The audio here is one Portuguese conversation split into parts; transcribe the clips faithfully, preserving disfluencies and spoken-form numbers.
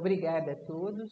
Obrigada a todos.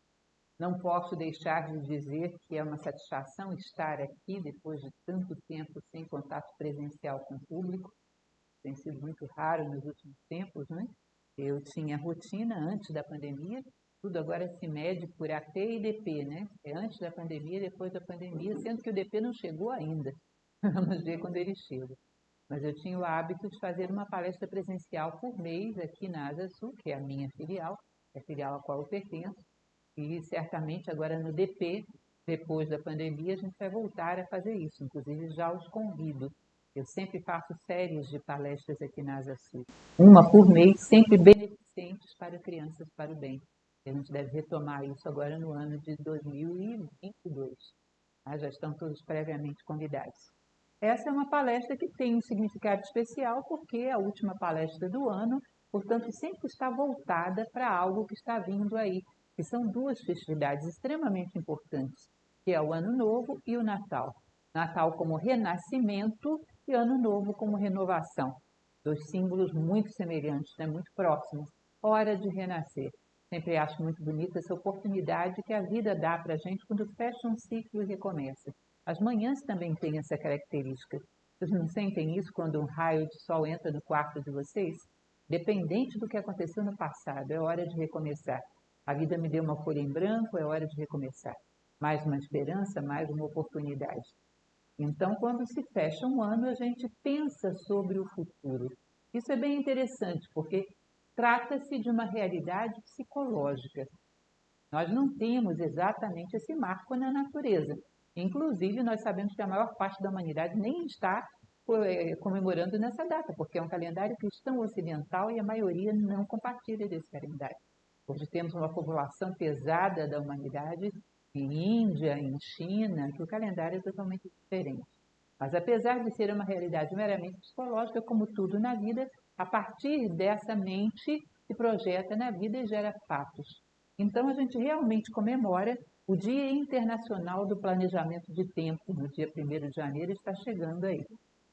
Não posso deixar de dizer que é uma satisfação estar aqui depois de tanto tempo sem contato presencial com o público. Tem sido muito raro nos últimos tempos, né? Eu tinha rotina antes da pandemia, tudo agora se mede por A P e D P, né? É antes da pandemia e depois da pandemia, sendo que o D P não chegou ainda. Vamos ver quando ele chega. Mas eu tinha o hábito de fazer uma palestra presencial por mês aqui na Asa Sul, que é a minha filial, é a filial a qual eu pertenço, e certamente agora no D P, depois da pandemia, a gente vai voltar a fazer isso, inclusive já os convido. Eu sempre faço séries de palestras aqui na Asa Sul, uma por mês, sempre beneficentes para crianças para o bem. A gente deve retomar isso agora no ano de dois mil e vinte e dois. Tá? Já estão todos previamente convidados. Essa é uma palestra que tem um significado especial porque é a última palestra do ano, portanto, sempre está voltada para algo que está vindo aí, que são duas festividades extremamente importantes, que é o Ano Novo e o Natal. Natal como renascimento e Ano Novo como renovação. Dois símbolos muito semelhantes, né? Muito próximos. Hora de renascer. Sempre acho muito bonita essa oportunidade que a vida dá para a gente quando fecha um ciclo e recomeça. As manhãs também têm essa característica. Vocês não sentem isso quando um raio de sol entra no quarto de vocês? Dependente do que aconteceu no passado, é hora de recomeçar. A vida me deu uma folha em branco, é hora de recomeçar. Mais uma esperança, mais uma oportunidade. Então, quando se fecha um ano, a gente pensa sobre o futuro. Isso é bem interessante, porque trata-se de uma realidade psicológica. Nós não temos exatamente esse marco na natureza. Inclusive, nós sabemos que a maior parte da humanidade nem está comemorando nessa data, porque é um calendário cristão ocidental e a maioria não compartilha desse calendário. Hoje temos uma população pesada da humanidade em Índia, em China, que o calendário é totalmente diferente. Mas apesar de ser uma realidade meramente psicológica, como tudo na vida, a partir dessa mente se projeta na vida e gera fatos. Então a gente realmente comemora o Dia Internacional do Planejamento de Tempo, no dia primeiro de janeiro, está chegando aí.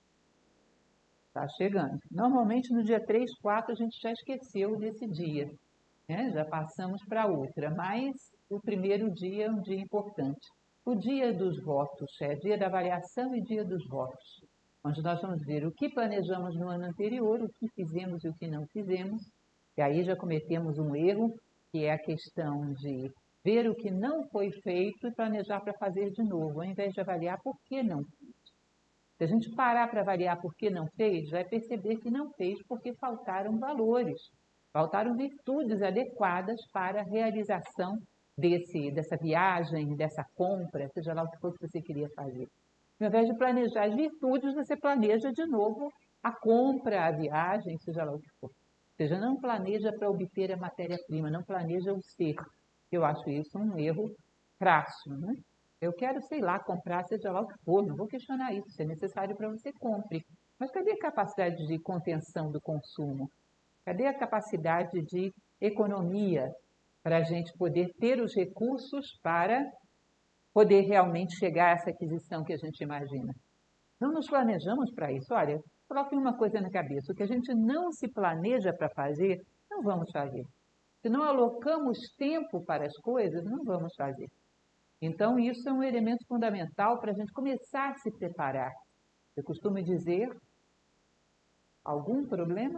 Está chegando. Normalmente no dia três, quatro a gente já esqueceu desse dia. É, já passamos para outra, mas o primeiro dia é um dia importante. O dia dos votos, é dia da avaliação e dia dos votos, onde nós vamos ver o que planejamos no ano anterior, o que fizemos e o que não fizemos, e aí já cometemos um erro, que é a questão de ver o que não foi feito e planejar para fazer de novo, ao invés de avaliar por que não fez. Se a gente parar para avaliar por que não fez, vai perceber que não fez porque faltaram valores. Faltaram virtudes adequadas para a realização desse, dessa viagem, dessa compra, seja lá o que for que você queria fazer. Ao invés de planejar as virtudes, você planeja de novo a compra, a viagem, seja lá o que for. Ou seja, não planeja para obter a matéria-prima, não planeja o ser. Eu acho isso um erro crasso, né? Eu quero, sei lá, comprar, seja lá o que for, não vou questionar isso, se é necessário para você, compre. Mas cadê a capacidade de contenção do consumo? Cadê a capacidade de economia para a gente poder ter os recursos para poder realmente chegar a essa aquisição que a gente imagina? Não nos planejamos para isso. Olha, coloque uma coisa na cabeça, o que a gente não se planeja para fazer, não vamos fazer. Se não alocamos tempo para as coisas, não vamos fazer. Então, isso é um elemento fundamental para a gente começar a se preparar. Eu costumo dizer, algum problema?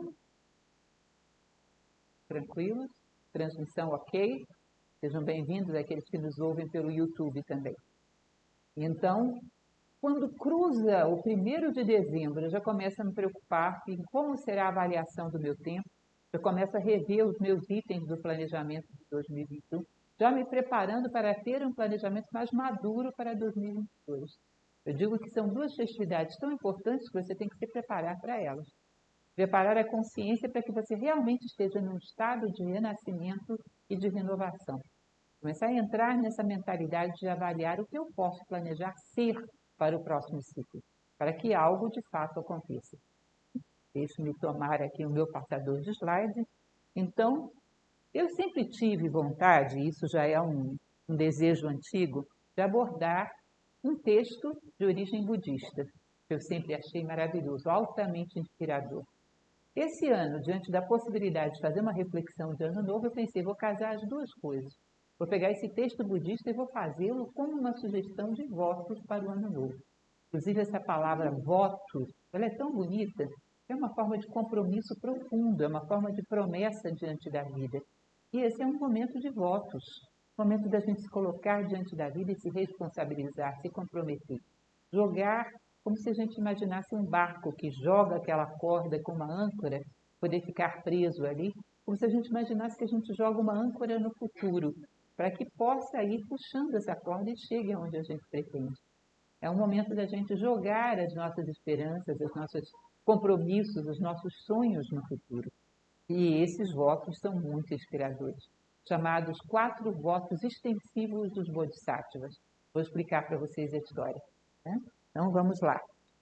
Tranquilos? Transmissão ok? Sejam bem-vindos àqueles que nos ouvem pelo YouTube também. Então, quando cruza o primeiro de dezembro, eu já começo a me preocupar em como será a avaliação do meu tempo, já começo a rever os meus itens do planejamento de dois mil e vinte e um, já me preparando para ter um planejamento mais maduro para dois mil e vinte e dois. Eu digo que são duas festividades tão importantes que você tem que se preparar para elas. Preparar a consciência para que você realmente esteja num estado de renascimento e de renovação. Começar a entrar nessa mentalidade de avaliar o que eu posso planejar ser para o próximo ciclo, para que algo de fato aconteça. Deixe-me tomar aqui o meu passador de slides. Então, eu sempre tive vontade, isso já é um, um desejo antigo, de abordar um texto de origem budista, que eu sempre achei maravilhoso, altamente inspirador. Esse ano, diante da possibilidade de fazer uma reflexão de ano novo, eu pensei, vou casar as duas coisas. Vou pegar esse texto budista e vou fazê-lo como uma sugestão de votos para o ano novo. Inclusive, essa palavra voto, ela é tão bonita, é uma forma de compromisso profundo, é uma forma de promessa diante da vida. E esse é um momento de votos, momento da gente se colocar diante da vida e se responsabilizar, se comprometer. Jogar como se a gente imaginasse um barco que joga aquela corda com uma âncora, poder ficar preso ali, como se a gente imaginasse que a gente joga uma âncora no futuro, para que possa ir puxando essa corda e chegue aonde a gente pretende. É um momento da gente jogar as nossas esperanças, os nossos compromissos, os nossos sonhos no futuro. E esses votos são muito inspiradores, chamados quatro votos extensivos dos Bodhisattvas. Vou explicar para vocês a história. Né? Então, vamos lá.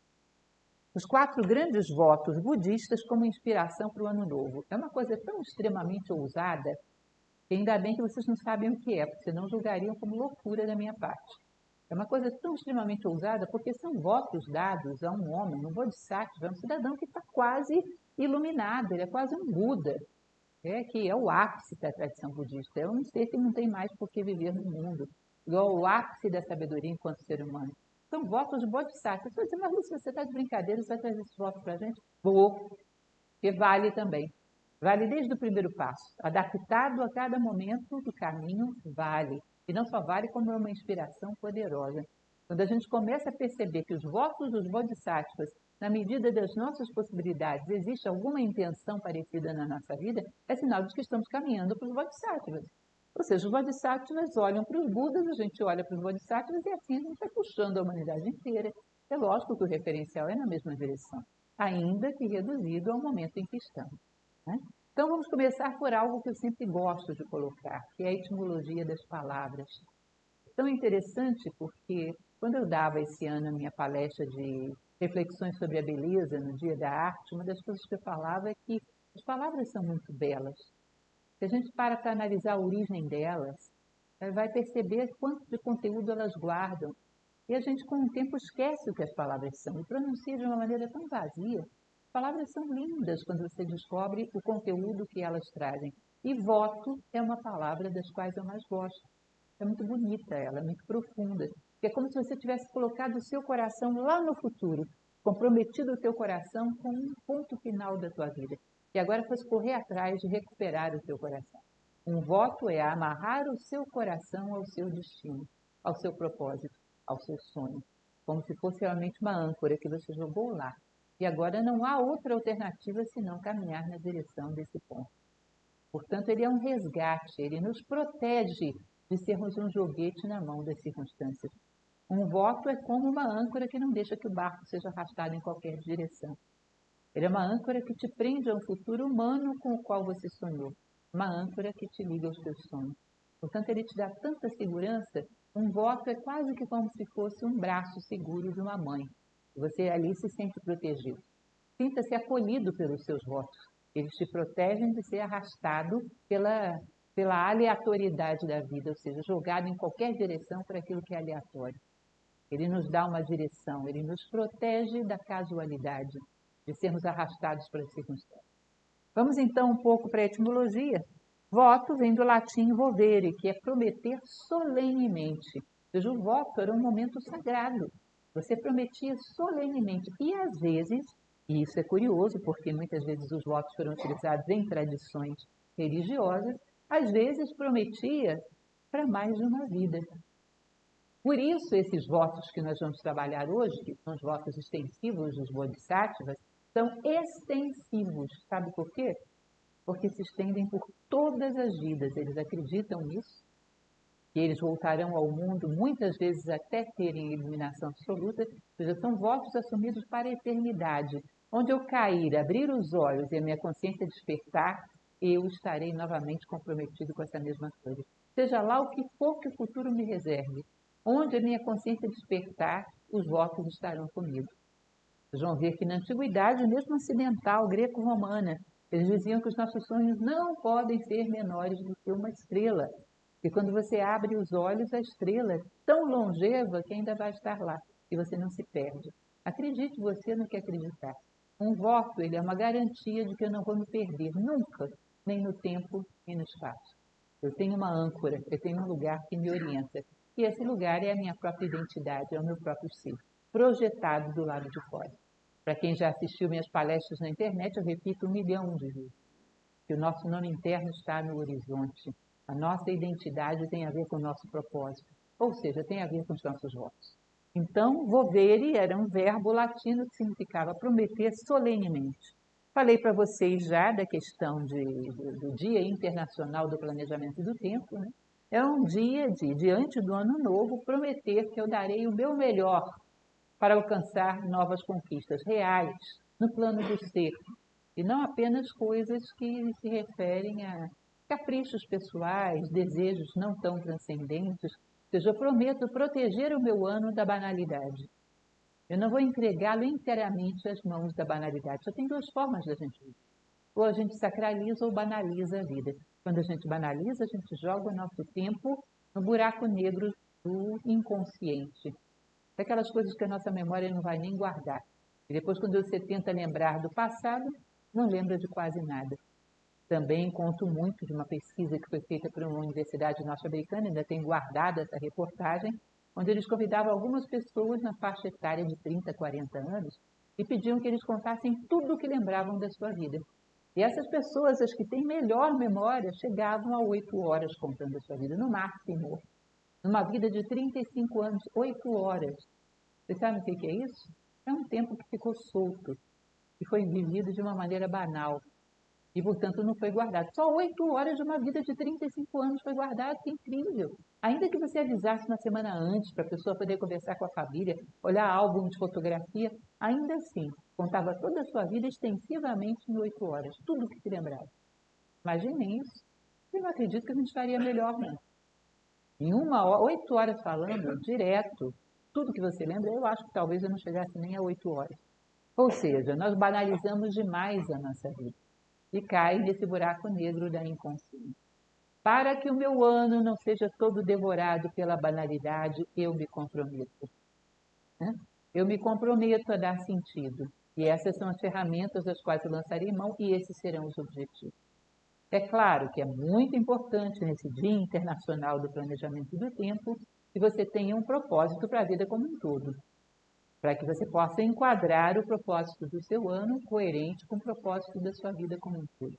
Os quatro grandes votos budistas como inspiração para o ano novo. É uma coisa tão extremamente ousada que ainda bem que vocês não sabem o que é, porque senão julgariam como loucura da minha parte. É uma coisa tão extremamente ousada porque são votos dados a um homem, um Bodhisattva, um cidadão que está quase iluminado, ele é quase um Buda, é, que é o ápice da tradição budista. É um ser que não tem mais por que viver no mundo, igual o ápice da sabedoria enquanto ser humano. São votos de Bodhisattva. Você mas Lúcia, você está de brincadeira, você vai trazer esse voto para a gente? Vou, porque vale também. Vale desde o primeiro passo. Adaptado a cada momento do caminho, vale. E não só vale, como é uma inspiração poderosa. Quando a gente começa a perceber que os votos dos Bodhisattvas, na medida das nossas possibilidades, existe alguma intenção parecida na nossa vida, é sinal de que estamos caminhando para os Bodhisattvas. Ou seja, os Bodhisattvas olham para os Budas, a gente olha para os Bodhisattvas e assim a gente vai puxando a humanidade inteira. É lógico que o referencial é na mesma direção, ainda que reduzido ao momento em que estamos. Né? Então, vamos começar por algo que eu sempre gosto de colocar, que é a etimologia das palavras. É tão interessante porque, quando eu dava esse ano a minha palestra de reflexões sobre a beleza no Dia da Arte, uma das coisas que eu falava é que as palavras são muito belas. Se a gente para para analisar a origem delas, vai perceber quanto de conteúdo elas guardam. E a gente, com o tempo, esquece o que as palavras são e pronuncia de uma maneira tão vazia. As palavras são lindas quando você descobre o conteúdo que elas trazem. E voto é uma palavra das quais eu mais gosto. É muito bonita ela, é muito profunda. É como se você tivesse colocado o seu coração lá no futuro, comprometido o teu coração com um ponto final da tua vida. E agora fosse correr atrás de recuperar o teu coração. Um voto é amarrar o seu coração ao seu destino, ao seu propósito, ao seu sonho, como se fosse realmente uma âncora que você jogou lá. E agora não há outra alternativa senão caminhar na direção desse ponto. Portanto, ele é um resgate, ele nos protege de sermos um joguete na mão das circunstâncias. Um voto é como uma âncora que não deixa que o barco seja arrastado em qualquer direção. Ele é uma âncora que te prende a um futuro humano com o qual você sonhou. Uma âncora que te liga aos teus sonhos. Portanto, ele te dá tanta segurança. Um voto é quase que como se fosse um braço seguro de uma mãe. Você ali se sente protegido. Sinta-se acolhido pelos seus votos. Eles te protegem de ser arrastado pela, pela aleatoriedade da vida, ou seja, jogado em qualquer direção para aquilo que é aleatório. Ele nos dá uma direção, ele nos protege da casualidade, de sermos arrastados para as circunstâncias. Vamos então um pouco para a etimologia. Voto vem do latim vovere, que é prometer solenemente. Ou seja, o voto era um momento sagrado. Você prometia solenemente. E às vezes, e isso é curioso, porque muitas vezes os votos foram utilizados em tradições religiosas, às vezes prometia para mais de uma vida. Por isso, esses votos que nós vamos trabalhar hoje, que são os votos extensivos dos Bodhisattvas, são extensivos. Sabe por quê? Porque se estendem por todas as vidas. Eles acreditam nisso, que eles voltarão ao mundo, muitas vezes até terem iluminação absoluta, ou seja, são votos assumidos para a eternidade. Onde eu cair, abrir os olhos e a minha consciência despertar, eu estarei novamente comprometido com essa mesma coisa. Seja lá o que for que o futuro me reserve, onde a minha consciência despertar, os votos estarão comigo. Vocês vão ver que na antiguidade, mesmo ocidental, greco-romana, eles diziam que os nossos sonhos não podem ser menores do que uma estrela. E quando você abre os olhos, a estrela é tão longeva que ainda vai estar lá e você não se perde. Acredite você no que acreditar. Um voto, ele é uma garantia de que eu não vou me perder nunca, nem no tempo, nem no espaço. Eu tenho uma âncora, eu tenho um lugar que me orienta. E esse lugar é a minha própria identidade, é o meu próprio ser, projetado do lado de fora. Para quem já assistiu minhas palestras na internet, eu repito um milhão de vezes que o nosso nome interno está no horizonte. A nossa identidade tem a ver com o nosso propósito, ou seja, tem a ver com os nossos votos. Então, vovere era um verbo latino que significava prometer solenemente. Falei para vocês já da questão de, do, do Dia Internacional do Planejamento do Tempo, né? É um dia de, diante do Ano Novo, prometer que eu darei o meu melhor para alcançar novas conquistas reais no plano do ser, e não apenas coisas que se referem a caprichos pessoais, desejos não tão transcendentes. Ou seja, eu prometo proteger o meu ano da banalidade. Eu não vou entregá-lo inteiramente às mãos da banalidade. Só tem duas formas da gente viver. Ou a gente sacraliza ou banaliza a vida. Quando a gente banaliza, a gente joga o nosso tempo no buraco negro do inconsciente. Daquelas coisas que a nossa memória não vai nem guardar. E depois, quando você tenta lembrar do passado, não lembra de quase nada. Também conto muito de uma pesquisa que foi feita por uma universidade norte-americana, ainda tem guardada essa reportagem, onde eles convidavam algumas pessoas na faixa etária de trinta, quarenta anos e pediam que eles contassem tudo o que lembravam da sua vida. E essas pessoas, as que têm melhor memória, chegavam a oito horas contando a sua vida, no máximo. Numa vida de trinta e cinco anos, oito horas. Vocês sabem o que é isso? É um tempo que ficou solto e foi vivido de uma maneira banal. E, portanto, não foi guardado. Só oito horas de uma vida de trinta e cinco anos foi guardado, que incrível. Ainda que você avisasse uma semana antes para a pessoa poder conversar com a família, olhar álbum de fotografia, ainda assim, contava toda a sua vida extensivamente em oito horas, tudo o que se lembrava. Imaginem isso. Eu não acredito que a gente faria melhor, não. Em uma hora, oito horas falando, direto, tudo que você lembra, eu acho que talvez eu não chegasse nem a oito horas. Ou seja, nós banalizamos demais a nossa vida e cai nesse buraco negro da inconsciência. Para que o meu ano não seja todo devorado pela banalidade, eu me comprometo. Né? Eu me comprometo a dar sentido. E essas são as ferramentas das quais eu lançarei mão e esses serão os objetivos. É claro que é muito importante nesse Dia Internacional do Planejamento do Tempo que você tenha um propósito para a vida como um todo, para que você possa enquadrar o propósito do seu ano coerente com o propósito da sua vida como um todo.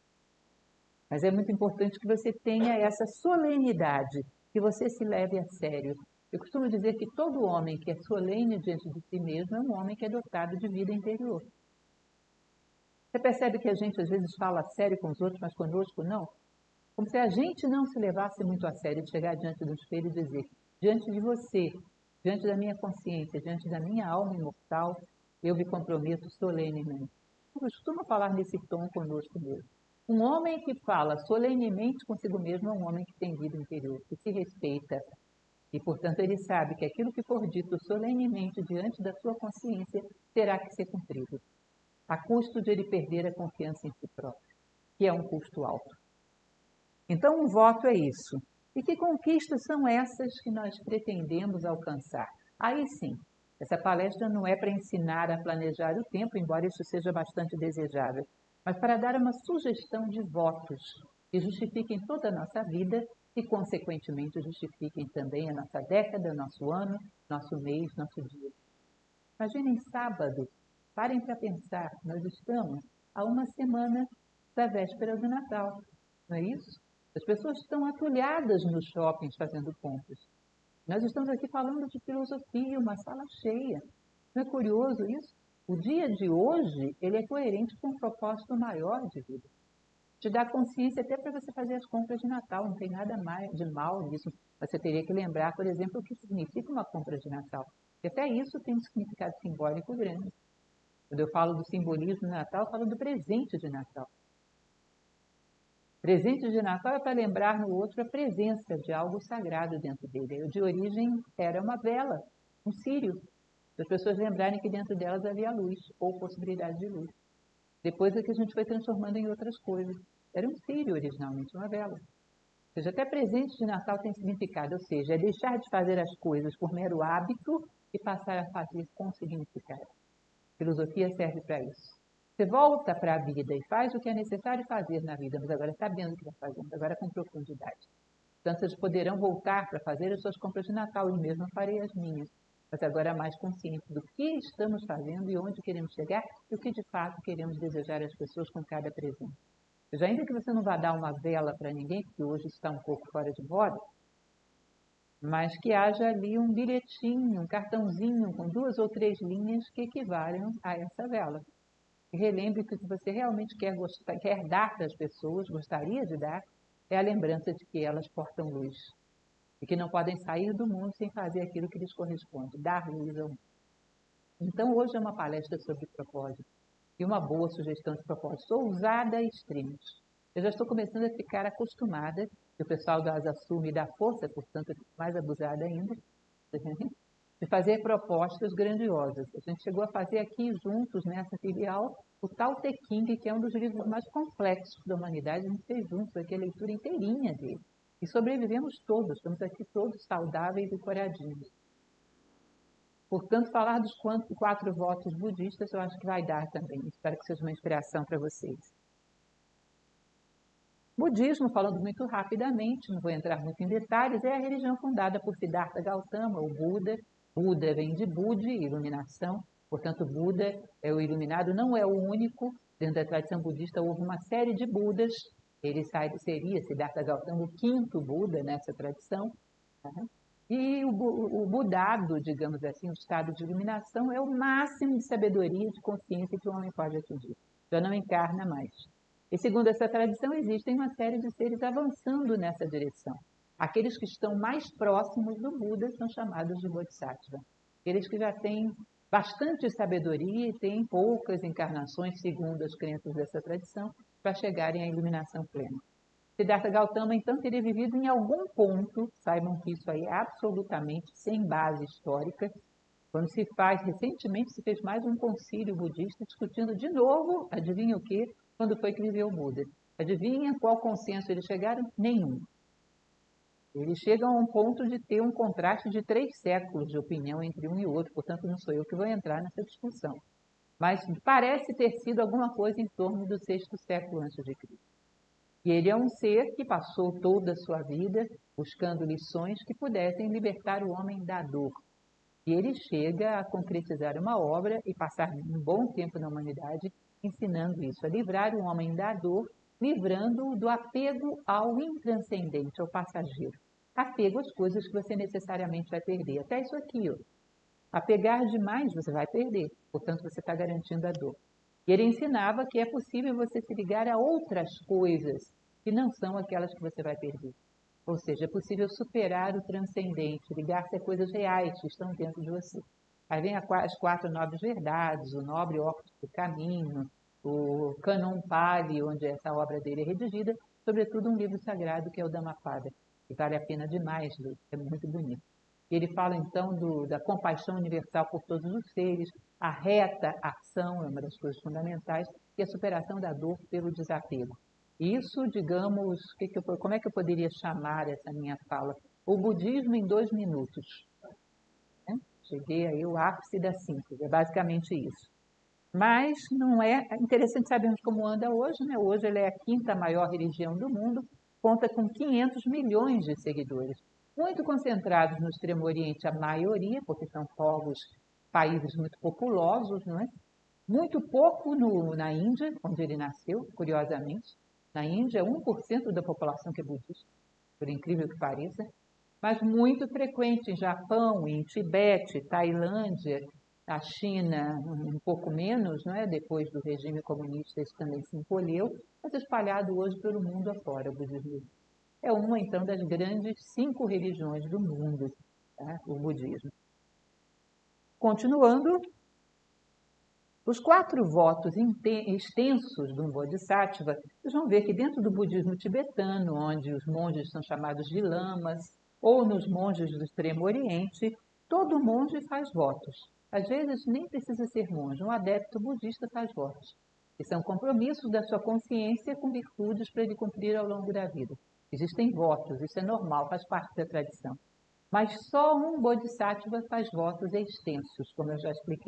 Mas é muito importante que você tenha essa solenidade, que você se leve a sério. Eu costumo dizer que todo homem que é solene diante de si mesmo é um homem que é dotado de vida interior. Você percebe que a gente às vezes fala sério com os outros, mas conosco não? Como se a gente não se levasse muito a sério de chegar diante do espelho e dizer, diante de você, diante da minha consciência, diante da minha alma imortal, eu me comprometo solenemente. Eu costumo falar nesse tom conosco mesmo. Um homem que fala solenemente consigo mesmo é um homem que tem vida interior, que se respeita. E, portanto, ele sabe que aquilo que for dito solenemente diante da sua consciência terá que ser cumprido, a custo de ele perder a confiança em si próprio, que é um custo alto. Então, um voto é isso. E que conquistas são essas que nós pretendemos alcançar? Aí sim, essa palestra não é para ensinar a planejar o tempo, embora isso seja bastante desejável, mas para dar uma sugestão de votos que justifiquem toda a nossa vida e, consequentemente, justifiquem também a nossa década, nosso ano, nosso mês, nosso dia. Imaginem sábado, parem para pensar, nós estamos a uma semana da véspera do Natal, não é isso? As pessoas estão atulhadas nos shoppings fazendo compras. Nós estamos aqui falando de filosofia, uma sala cheia. Não é curioso isso? O dia de hoje, ele é coerente com um propósito maior de vida. Te dá consciência até para você fazer as compras de Natal, não tem nada mais de mal nisso. Você teria que lembrar, por exemplo, o que significa uma compra de Natal. E até isso tem um significado simbólico grande. Quando eu falo do simbolismo de Natal, eu falo do presente de Natal. Presente de Natal é para lembrar no outro a presença de algo sagrado dentro dele. Eu, de origem, era uma vela, um círio. Para as pessoas lembrarem que dentro delas havia luz, ou possibilidade de luz. Depois é que a gente foi transformando em outras coisas. Era um círio originalmente, uma vela. Ou seja, até presente de Natal tem significado, ou seja, é deixar de fazer as coisas por mero hábito e passar a fazer com significado. Filosofia serve para isso. Você volta para a vida e faz o que é necessário fazer na vida, mas agora sabendo o que está fazendo, agora com profundidade. Portanto, vocês poderão voltar para fazer as suas compras de Natal, e mesmo farei as minhas, mas agora mais consciente do que estamos fazendo e onde queremos chegar e o que de fato queremos desejar às pessoas com cada presente. Seja, ainda que você não vá dar uma vela para ninguém, porque hoje está um pouco fora de moda, mas que haja ali um bilhetinho, um cartãozinho com duas ou três linhas que equivalem a essa vela. E relembre que o que você realmente quer, gostar, quer dar para as pessoas, gostaria de dar, é a lembrança de que elas portam luz e que não podem sair do mundo sem fazer aquilo que lhes corresponde, dar luz ao mundo. Então, hoje é uma palestra sobre propósito e uma boa sugestão de propósito, ousada e extremos. Eu já estou começando a ficar acostumada, e o pessoal da Asa me dá força, portanto, eu fico mais abusada ainda, de fazer propostas grandiosas. A gente chegou a fazer aqui juntos, nessa filial, o Tao Te Ching, que é um dos livros mais complexos da humanidade. A gente fez juntos aqui a leitura inteirinha dele. E sobrevivemos todos, estamos aqui todos saudáveis e coradinhos. Portanto, falar dos quatro votos budistas eu acho que vai dar também. Espero que seja uma inspiração para vocês. Budismo, falando muito rapidamente, não vou entrar muito em detalhes, é a religião fundada por Siddhartha Gautama, o Buda. Buda vem de Budi, iluminação. Portanto, Buda é o iluminado, não é o único. Dentro da tradição budista houve uma série de Budas. Ele seria, Siddhartha Gautama, o quinto Buda nessa tradição. E o, o budado, digamos assim, o estado de iluminação, é o máximo de sabedoria e de consciência que o homem pode atingir. Já não encarna mais. E segundo essa tradição, existem uma série de seres avançando nessa direção. Aqueles que estão mais próximos do Buda são chamados de Bodhisattva. Aqueles que já têm bastante sabedoria e têm poucas encarnações, segundo as crenças dessa tradição, para chegarem à iluminação plena. Siddhartha Gautama, então, teria vivido em algum ponto, saibam que isso aí é absolutamente sem base histórica. Quando se faz, recentemente se fez mais um concílio budista discutindo de novo, adivinha o quê? Quando foi que viveu o Buda? Adivinha qual consenso eles chegaram? Nenhum. Eles chegam a um ponto de ter um contraste de três séculos de opinião entre um e outro, portanto não sou eu que vou entrar nessa discussão. Mas parece ter sido alguma coisa em torno do sexto século antes de Cristo. E ele é um ser que passou toda a sua vida buscando lições que pudessem libertar o homem da dor. E ele chega a concretizar uma obra e passar um bom tempo na humanidade ensinando isso, a livrar o homem da dor, livrando-o do apego ao intranscendente, ao passageiro. Apego às coisas que você necessariamente vai perder. Até isso aqui, ó. Apegar demais você vai perder, portanto você está garantindo a dor. E ele ensinava que é possível você se ligar a outras coisas que não são aquelas que você vai perder. Ou seja, é possível superar o transcendente, ligar-se a coisas reais que estão dentro de você. Aí vem as quatro nobres verdades, o nobre óculos do caminho, o Canon Pali, onde essa obra dele é redigida, sobretudo um livro sagrado que é o Dhammapada, que vale a pena demais, é muito bonito. Ele fala então do, da compaixão universal por todos os seres, a reta ação é uma das coisas fundamentais e a superação da dor pelo desapego. Isso, digamos, que que eu, como é que eu poderia chamar essa minha fala? O budismo em dois minutos. Né? Cheguei aí ao ápice da síntese, é basicamente isso. Mas não é, é interessante sabermos como anda hoje, né? Hoje ele é a quinta maior religião do mundo, conta com quinhentos milhões de seguidores, muito concentrados no Extremo Oriente, a maioria, porque são povos, países muito populosos, não é? Muito pouco no, na Índia, onde ele nasceu, curiosamente. Na Índia, um por cento da população que é budista, por incrível que pareça, mas muito frequente em Japão, em Tibete, Tailândia, a China um pouco menos, não é? Depois do regime comunista isso também se encolheu, mas espalhado hoje pelo mundo afora, o budismo. É uma, então, das grandes cinco religiões do mundo, tá? O budismo. Continuando, os quatro votos extensos do Bodhisattva, vocês vão ver que dentro do budismo tibetano, onde os monges são chamados de lamas, ou nos monges do Extremo Oriente, todo monge faz votos. Às vezes nem precisa ser monge, um adepto budista faz votos, que são compromissos da sua consciência com virtudes para ele cumprir ao longo da vida. Existem votos, isso é normal, faz parte da tradição. Mas só um Bodhisattva faz votos extensos, como eu já expliquei.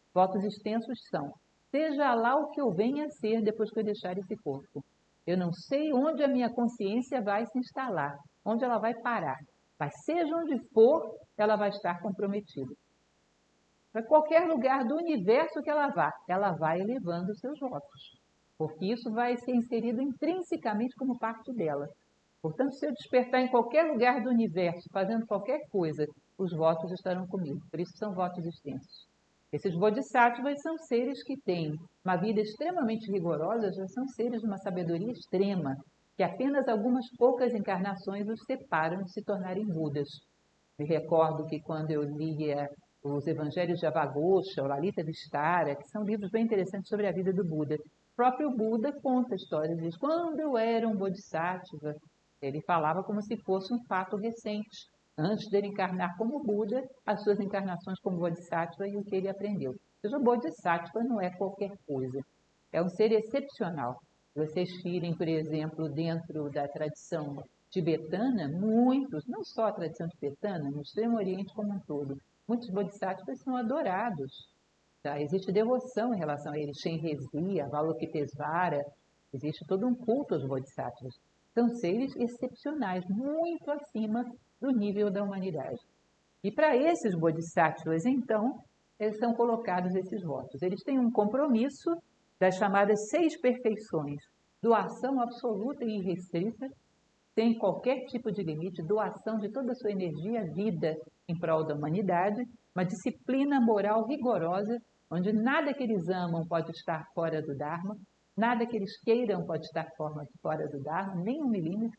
Votos extensos são: seja lá o que eu venha a ser depois que eu deixar esse corpo. Eu não sei onde a minha consciência vai se instalar, onde ela vai parar, mas seja onde for, ela vai estar comprometida. Para qualquer lugar do universo que ela vá, ela vai elevando os seus votos, porque isso vai ser inserido intrinsecamente como parte dela. Portanto, se eu despertar em qualquer lugar do universo, fazendo qualquer coisa, os votos estarão comigo. Por isso são votos extensos. Esses bodhisattvas são seres que têm uma vida extremamente rigorosa, já são seres de uma sabedoria extrema, que apenas algumas poucas encarnações os separam de se tornarem Budas. Me recordo que quando eu lia os Evangelhos de Avagosha, o Lalita Vistara, que são livros bem interessantes sobre a vida do Buda, o próprio Buda conta a história, diz, quando eu era um bodhisattva, ele falava como se fosse um fato recente. Antes de ele encarnar como Buda, as suas encarnações como Bodhisattva e o que ele aprendeu. Ou seja, o Bodhisattva não é qualquer coisa, é um ser excepcional. Vocês virem, por exemplo, dentro da tradição tibetana, muitos, não só a tradição tibetana, no Extremo Oriente como um todo, muitos Bodhisattvas são adorados. Tá? Existe devoção em relação a eles, Shenrezya, Avalokitesvara, existe todo um culto aos Bodhisattvas. São seres excepcionais, muito acima do nível da humanidade. E para esses bodhisattvas, então, eles são colocados esses votos. Eles têm um compromisso das chamadas seis perfeições, doação absoluta e irrestrita, sem qualquer tipo de limite, doação de toda a sua energia, vida em prol da humanidade, uma disciplina moral rigorosa, onde nada que eles amam pode estar fora do Dharma, nada que eles queiram pode estar fora do Dharma, nem um milímetro.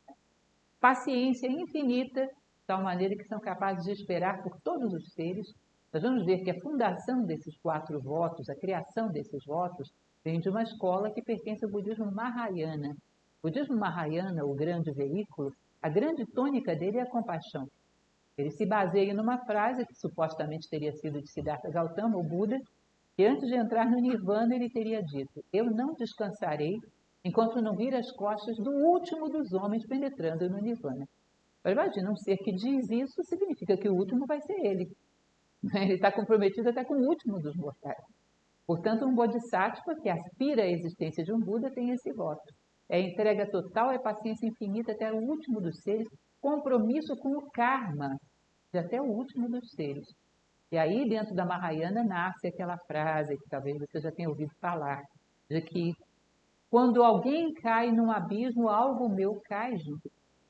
Paciência infinita, de tal maneira que são capazes de esperar por todos os seres. Nós vamos ver que a fundação desses quatro votos, a criação desses votos, vem de uma escola que pertence ao budismo Mahayana. O budismo Mahayana, o grande veículo, a grande tônica dele é a compaixão. Ele se baseia numa frase que supostamente teria sido de Siddhartha Gautama, o Buda, que antes de entrar no Nirvana ele teria dito: eu não descansarei enquanto não vir as costas do último dos homens penetrando no Nirvana. Imagina, um ser que diz isso significa que o último vai ser ele. Ele está comprometido até com o último dos mortais. Portanto, um bodhisattva que aspira à existência de um Buda tem esse voto. É entrega total, é paciência infinita até o último dos seres, compromisso com o karma de até o último dos seres. E aí, dentro da Mahayana, nasce aquela frase que talvez você já tenha ouvido falar, de que quando alguém cai num abismo, algo meu cai junto.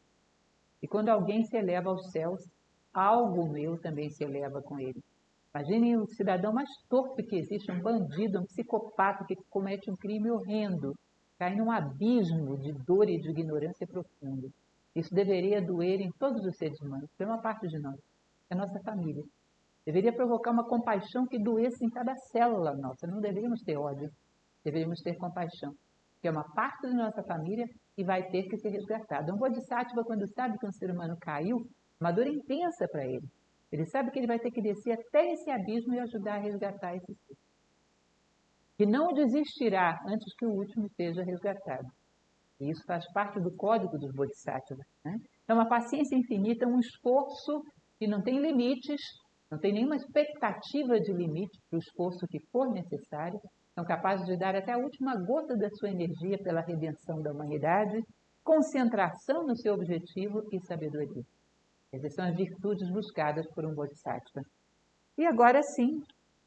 E quando alguém se eleva aos céus, algo meu também se eleva com ele. Imaginem o cidadão mais torpe que existe, um bandido, um psicopata que comete um crime horrendo, cai num abismo de dor e de ignorância profunda. Isso deveria doer em todos os seres humanos, foi uma parte de nós, é a nossa família. Deveria provocar uma compaixão que doesse em cada célula nossa. Não deveríamos ter ódio, deveríamos ter compaixão, que é uma parte da nossa família e vai ter que ser resgatada. Um bodhisattva, quando sabe que um ser humano caiu, uma dor intensa para ele. Ele sabe que ele vai ter que descer até esse abismo e ajudar a resgatar esse ser. Que não desistirá antes que o último seja resgatado. E isso faz parte do código dos bodhisattvas. Né? Então, uma paciência infinita, um esforço que não tem limites, não tem nenhuma expectativa de limite para o esforço que for necessário, são capazes de dar até a última gota da sua energia pela redenção da humanidade, concentração no seu objetivo e sabedoria. Essas são as virtudes buscadas por um bodhisattva. E agora sim,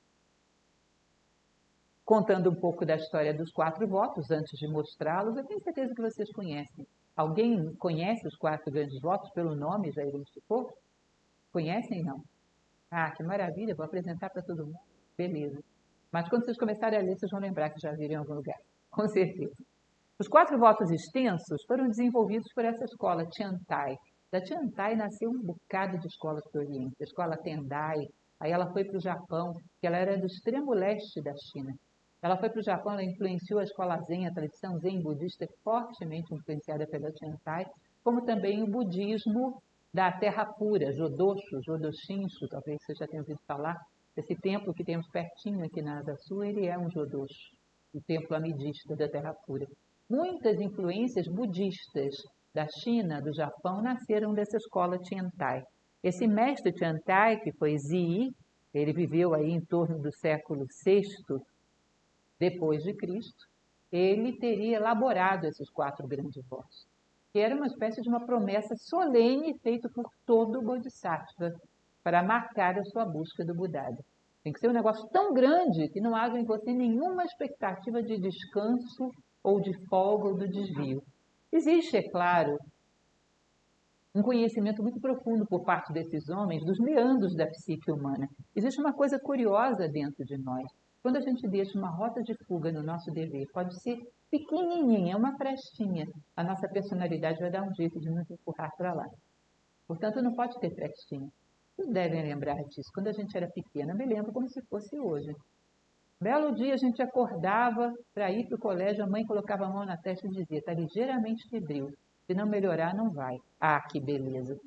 contando um pouco da história dos quatro votos, antes de mostrá-los, eu tenho certeza que vocês conhecem. Alguém conhece os quatro grandes votos pelo nome, já identificou? Conhecem, não? Ah, que maravilha, vou apresentar para todo mundo. Beleza. Mas quando vocês começarem a ler, vocês vão lembrar que já viram em algum lugar. Com certeza. Os quatro votos extensos foram desenvolvidos por essa escola, Tiantai. Da Tiantai nasceu um bocado de escolas do Oriente. A escola Tendai, aí ela foi para o Japão, que ela era do extremo leste da China. Ela foi para o Japão, ela influenciou a escola Zen, a tradição Zen budista, fortemente influenciada pela Tiantai, como também o budismo da Terra Pura, Jodosho, Jodoshinshu, talvez você já tenha ouvido falar. Esse templo que temos pertinho aqui na Asa Sul, ele é um Jodosho, o templo amidista da Terra Pura. Muitas influências budistas da China, do Japão, nasceram dessa escola Tiantai. Esse mestre Tiantai, que foi Zi, ele viveu aí em torno do século sexto depois de Cristo, ele teria elaborado esses quatro grandes votos, que era uma espécie de uma promessa solene feita por todo o Bodhisattva para marcar a sua busca do Buddhada. Tem que ser um negócio tão grande que não haja em você nenhuma expectativa de descanso ou de folga ou de desvio. Existe, é claro, um conhecimento muito profundo por parte desses homens dos meandros da psique humana. Existe uma coisa curiosa dentro de nós. Quando a gente deixa uma rota de fuga no nosso dever, pode ser pequenininha, uma frestinha, a nossa personalidade vai dar um jeito de nos empurrar para lá. Portanto, não pode ter frestinha. Vocês devem lembrar disso. Quando a gente era pequena, eu me lembro como se fosse hoje. Belo dia a gente acordava para ir para o colégio, a mãe colocava a mão na testa e dizia: está ligeiramente febril. Se não melhorar, não vai. Ah, que beleza!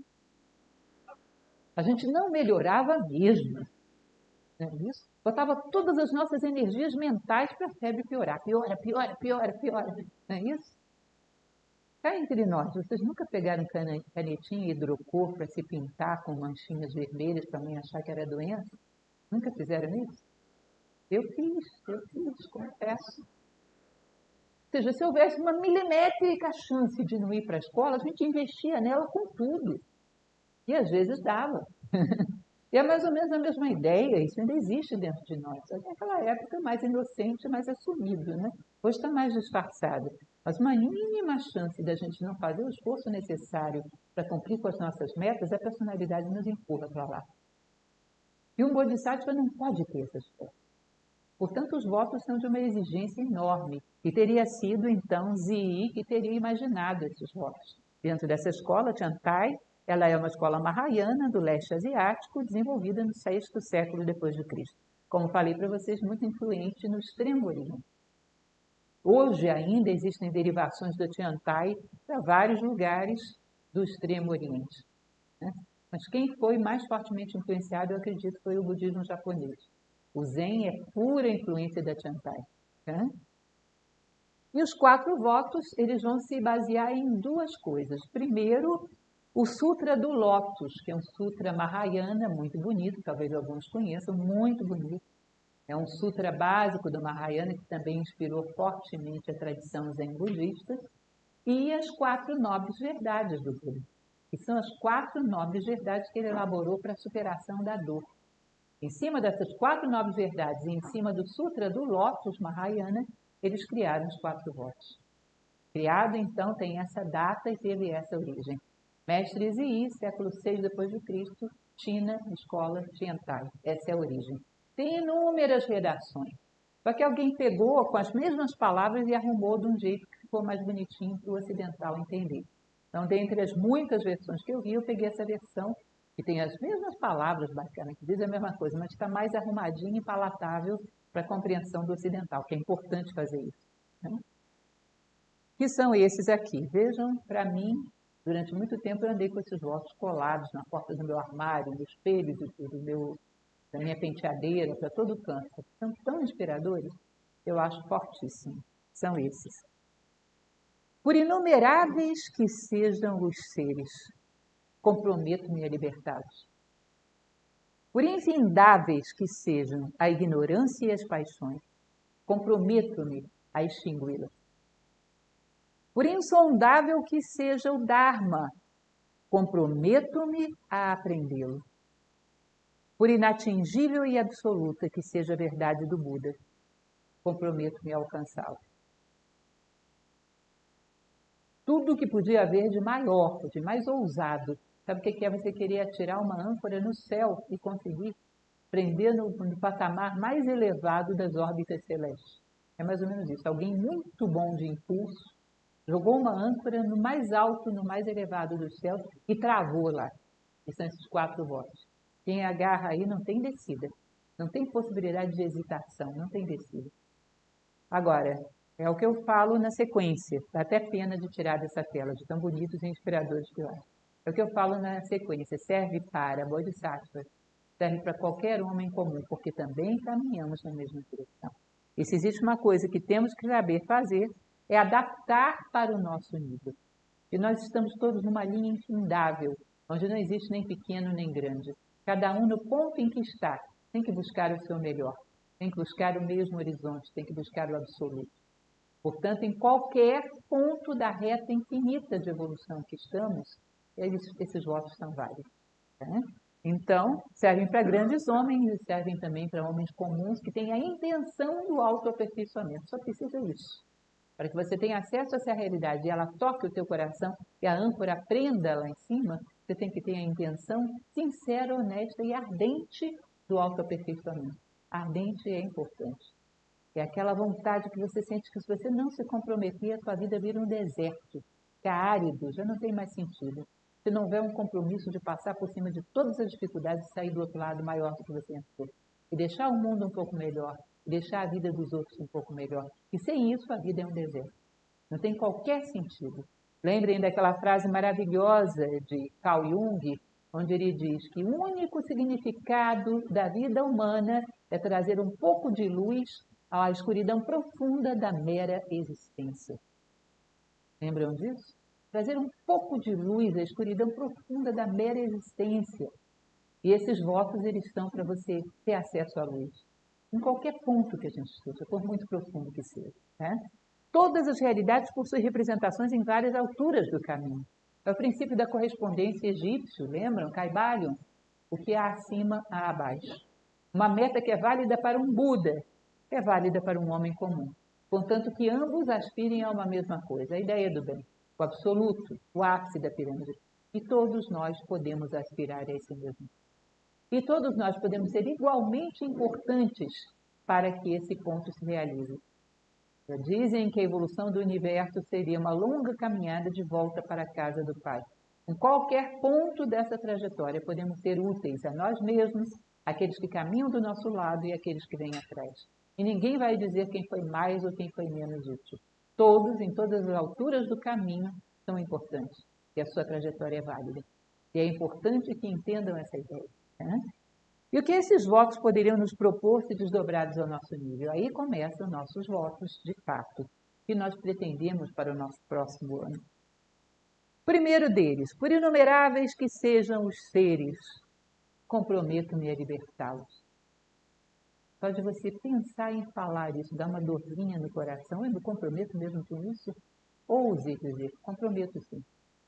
A gente não melhorava mesmo. Não é isso? Botava todas as nossas energias mentais para a febre piorar. Piora, piora, piora, piora. Não é isso? Cá entre nós, vocês nunca pegaram canetinha hidrocor para se pintar com manchinhas vermelhas para mãe achar que era doença? Nunca fizeram isso? Eu fiz, eu fiz, confesso. Ou seja, se houvesse uma milimétrica chance de não ir para a escola, a gente investia nela com tudo. E às vezes dava. E é mais ou menos a mesma ideia, isso ainda existe dentro de nós. Naquela época mais inocente, mais assumido, né? Hoje está mais disfarçado. Mas uma mínima chance da gente não fazer o esforço necessário para cumprir com as nossas metas, a personalidade nos empurra para lá. E um Bodhisattva não pode ter essa espécie. Portanto, os votos são de uma exigência enorme. E teria sido, então, Zii que teria imaginado esses votos. Dentro dessa escola, Chantai, ela é uma escola mahayana do leste asiático, desenvolvida no sexto século depois de Cristo. Como falei para vocês, muito influente no Extremo Oriente. Hoje ainda existem derivações do Chantai para vários lugares do Extremo Oriente. Né? Mas quem foi mais fortemente influenciado, eu acredito, foi o budismo japonês. O Zen é pura influência da Chantai. Né? E os quatro votos, eles vão se basear em duas coisas. Primeiro, o Sutra do Lótus, que é um sutra mahayana muito bonito, talvez alguns conheçam, muito bonito. É um sutra básico do Mahayana, que também inspirou fortemente a tradição zen budista. E as quatro nobres verdades do Buda, que são as quatro nobres verdades que ele elaborou para a superação da dor. Em cima dessas quatro nobres verdades e em cima do Sutra do Lótus Mahayana, eles criaram os quatro votos. Criado, então, tem essa data e teve essa origem. Mestre Zii, século seis depois de Cristo, China, escola Tiantai. Essa é a origem. Tem inúmeras redações. Só que alguém pegou com as mesmas palavras e arrumou de um jeito que ficou mais bonitinho para o ocidental entender. Então, dentre as muitas versões que eu vi, eu peguei essa versão que tem as mesmas palavras, basicamente, diz a mesma coisa, mas está mais arrumadinha e palatável para a compreensão do ocidental, que é importante fazer isso. Né? Que são esses aqui. Vejam, para mim, durante muito tempo eu andei com esses votos colados na porta do meu armário, no espelho do, do meu, da minha penteadeira, para todo canto. São tão inspiradores, eu acho fortíssimos. São esses. Por inumeráveis que sejam os seres, comprometo-me a libertá-los. Por infindáveis que sejam a ignorância e as paixões, comprometo-me a extingui-las. Por insondável que seja o Dharma, comprometo-me a aprendê-lo. Por inatingível e absoluta que seja a verdade do Buda, comprometo-me a alcançá-lo. Tudo o que podia haver de maior, de mais ousado. Sabe o que é você querer atirar uma âncora no céu e conseguir prender no, no patamar mais elevado das órbitas celestes? É mais ou menos isso. Alguém muito bom de impulso jogou uma âncora no mais alto, no mais elevado dos céus e travou lá. E são esses quatro votos. Quem agarra aí não tem descida. Não tem possibilidade de hesitação, não tem descida. Agora, é o que eu falo na sequência. Dá até pena de tirar dessa tela, de tão bonitos e inspiradores que eu acho. É o que eu falo na sequência. Serve para Bodhisattva, serve para qualquer homem comum, porque também caminhamos na mesma direção. E se existe uma coisa que temos que saber fazer, é adaptar para o nosso nível. E nós estamos todos numa linha infindável, onde não existe nem pequeno nem grande. Cada um no ponto em que está, tem que buscar o seu melhor, tem que buscar o mesmo horizonte, tem que buscar o absoluto. Portanto, em qualquer ponto da reta infinita de evolução que estamos, eles, esses votos são válidos. Né? Então, servem para grandes homens e servem também para homens comuns que têm a intenção do autoaperfeiçoamento. Só precisa disso. Para que você tenha acesso a essa realidade e ela toque o teu coração e a âncora prenda lá em cima, você tem que ter a intenção sincera, honesta e ardente do autoaperfeiçoamento. Ardente é importante. É aquela vontade que você sente que se você não se comprometer, a sua vida vira um deserto, fica árido, já não tem mais sentido. Se não houver um compromisso de passar por cima de todas as dificuldades e sair do outro lado maior do que você entrou. E deixar o mundo um pouco melhor, e deixar a vida dos outros um pouco melhor. E sem isso, a vida é um deserto. Não tem qualquer sentido. Lembrem daquela frase maravilhosa de Carl Jung, onde ele diz que o único significado da vida humana é trazer um pouco de luz à escuridão profunda da mera existência. Lembram disso? Trazer um pouco de luz à escuridão profunda da mera existência. E esses votos, eles estão para você ter acesso à luz. Em qualquer ponto que a gente esteja, por muito profundo que seja. Né? Todas as realidades possuem representações em várias alturas do caminho. É o princípio da correspondência egípcio, lembram? Caibalion. O que há acima, há abaixo. Uma meta que é válida para um Buda, é válida para um homem comum. Contanto que ambos aspirem a uma mesma coisa, a ideia do bem, o absoluto, o ápice da pirâmide. E todos nós podemos aspirar a esse mesmo. E todos nós podemos ser igualmente importantes para que esse ponto se realize. Já dizem que a evolução do universo seria uma longa caminhada de volta para a casa do Pai. Em qualquer ponto dessa trajetória, podemos ser úteis a nós mesmos, aqueles que caminham do nosso lado e aqueles que vêm atrás. E ninguém vai dizer quem foi mais ou quem foi menos útil. Todos, em todas as alturas do caminho, são importantes. E a sua trajetória é válida. E é importante que entendam essa ideia. Né? E o que esses votos poderiam nos propor se desdobrados ao nosso nível? Aí começam nossos votos, de fato, que nós pretendemos para o nosso próximo ano. Primeiro deles, por inumeráveis que sejam os seres, comprometo-me a libertá-los. Só de você pensar em falar isso, dá uma dorzinha no coração, eu me comprometo mesmo com isso? Ouse dizer, comprometo sim.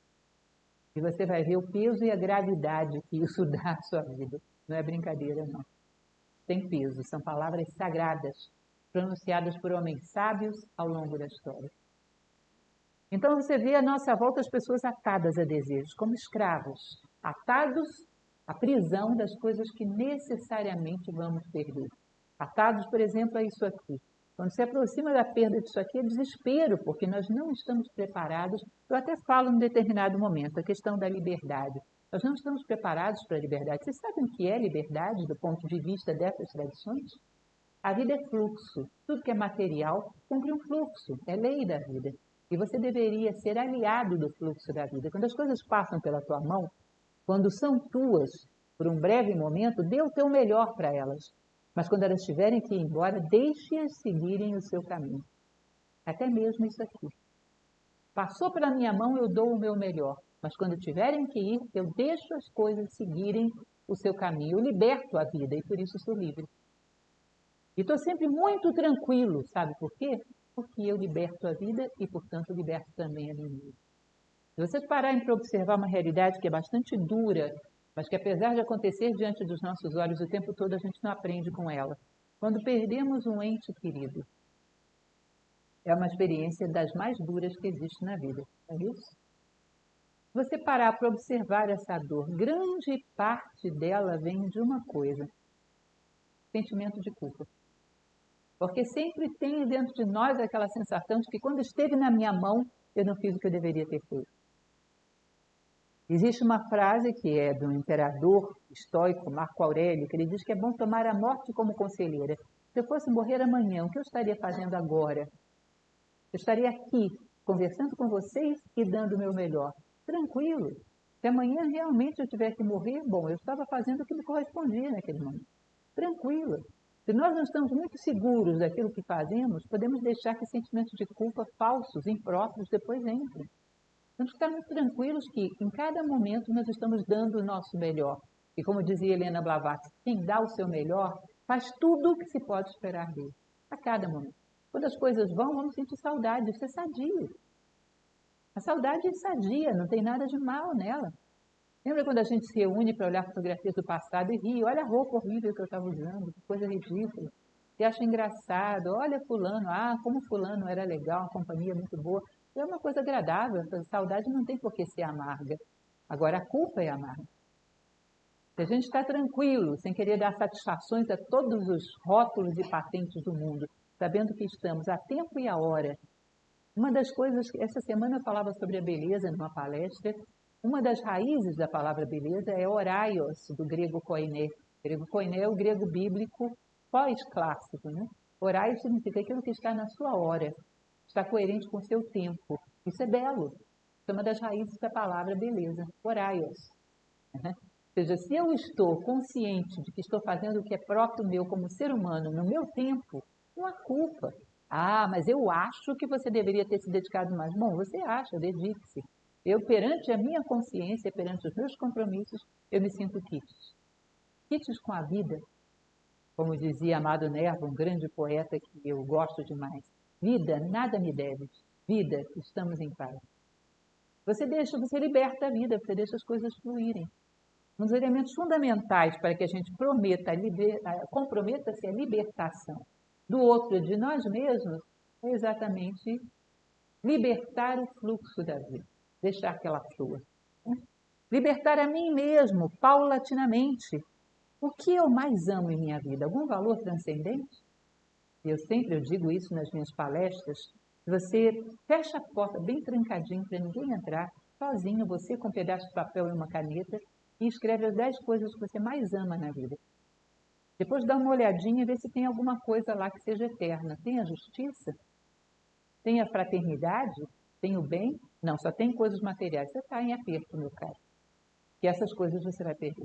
E você vai ver o peso e a gravidade que isso dá à sua vida. Não é brincadeira, não. Tem peso, são palavras sagradas, pronunciadas por homens sábios ao longo da história. Então você vê à nossa volta as pessoas atadas a desejos, como escravos, atados à prisão das coisas que necessariamente vamos perder. Atados, por exemplo, a isso aqui. Quando se aproxima da perda disso aqui, é desespero, porque nós não estamos preparados. Eu até falo em determinado momento, a questão da liberdade. Nós não estamos preparados para a liberdade. Vocês sabem o que é liberdade do ponto de vista dessas tradições? A vida é fluxo. Tudo que é material cumpre um fluxo. É lei da vida. E você deveria ser aliado do fluxo da vida. Quando as coisas passam pela tua mão, quando são tuas, por um breve momento, dê o teu melhor para elas. Mas quando elas tiverem que ir embora, deixe-as seguirem o seu caminho. Até mesmo isso aqui. Passou pela minha mão, eu dou o meu melhor. Mas quando tiverem que ir, eu deixo as coisas seguirem o seu caminho. Eu liberto a vida e por isso sou livre. E estou sempre muito tranquilo, sabe por quê? Porque eu liberto a vida e, portanto, liberto também a mim mesmo. Se vocês pararem para observar uma realidade que é bastante dura, mas que apesar de acontecer diante dos nossos olhos o tempo todo, a gente não aprende com ela. Quando perdemos um ente querido, é uma experiência das mais duras que existe na vida, é isso? Se você parar para observar essa dor, grande parte dela vem de uma coisa, sentimento de culpa. Porque sempre tem dentro de nós aquela sensação de que quando esteve na minha mão, eu não fiz o que eu deveria ter feito. Existe uma frase que é do imperador estoico Marco Aurélio, que ele diz que é bom tomar a morte como conselheira. Se eu fosse morrer amanhã, o que eu estaria fazendo agora? Eu estaria aqui, conversando com vocês e dando o meu melhor. Tranquilo. Se amanhã realmente eu tiver que morrer, bom, eu estava fazendo o que me correspondia naquele momento. Tranquilo. Se nós não estamos muito seguros daquilo que fazemos, podemos deixar que sentimentos de culpa falsos, impróprios, depois entrem. Temos que estar muito tranquilos que, em cada momento, nós estamos dando o nosso melhor. E como dizia Helena Blavatsky, quem dá o seu melhor faz tudo o que se pode esperar dele, a cada momento. Quando as coisas vão, vamos sentir saudade, isso é sadio. A saudade é sadia, não tem nada de mal nela. Lembra quando a gente se reúne para olhar fotografias do passado e ri, olha a roupa horrível que eu estava usando, que coisa ridícula. E acha engraçado, olha fulano, ah, como fulano era legal, uma companhia muito boa. É uma coisa agradável, a saudade não tem por que ser amarga. Agora a culpa é amarga. Se a gente está tranquilo, sem querer dar satisfações a todos os rótulos e patentes do mundo, sabendo que estamos a tempo e a hora. Uma das coisas, essa semana eu falava sobre a beleza numa palestra, uma das raízes da palavra beleza é oraios, do grego koiné. O grego koiné é o grego bíblico pós-clássico, né? Oraios significa aquilo que está na sua hora, está coerente com o seu tempo. Isso é belo. Isso é uma das raízes da palavra beleza, oraios. Ou seja, se eu estou consciente de que estou fazendo o que é próprio meu como ser humano no meu tempo, não há culpa. Ah, mas eu acho que você deveria ter se dedicado mais. Bom, você acha, dedique-se. Eu, perante a minha consciência, perante os meus compromissos, eu me sinto quites. Quites com a vida. Como dizia Amado Nervo, um grande poeta que eu gosto demais. Vida, nada me deve. Vida, estamos em paz. Você deixa, você liberta a vida, você deixa as coisas fluírem. Um dos elementos fundamentais para que a gente prometa, liber, comprometa-se a libertação do outro de nós mesmos é exatamente libertar o fluxo da vida, deixar que ela flua. Libertar a mim mesmo, paulatinamente. O que eu mais amo em minha vida? Algum valor transcendente? Eu sempre eu digo isso nas minhas palestras. Você fecha a porta bem trancadinho para ninguém entrar, sozinho, você com um pedaço de papel e uma caneta, e escreve as dez coisas que você mais ama na vida. Depois dá uma olhadinha e vê se tem alguma coisa lá que seja eterna. Tem a justiça? Tem a fraternidade? Tem o bem? Não, só tem coisas materiais. Você está em aperto, meu caro. E essas coisas você vai perder.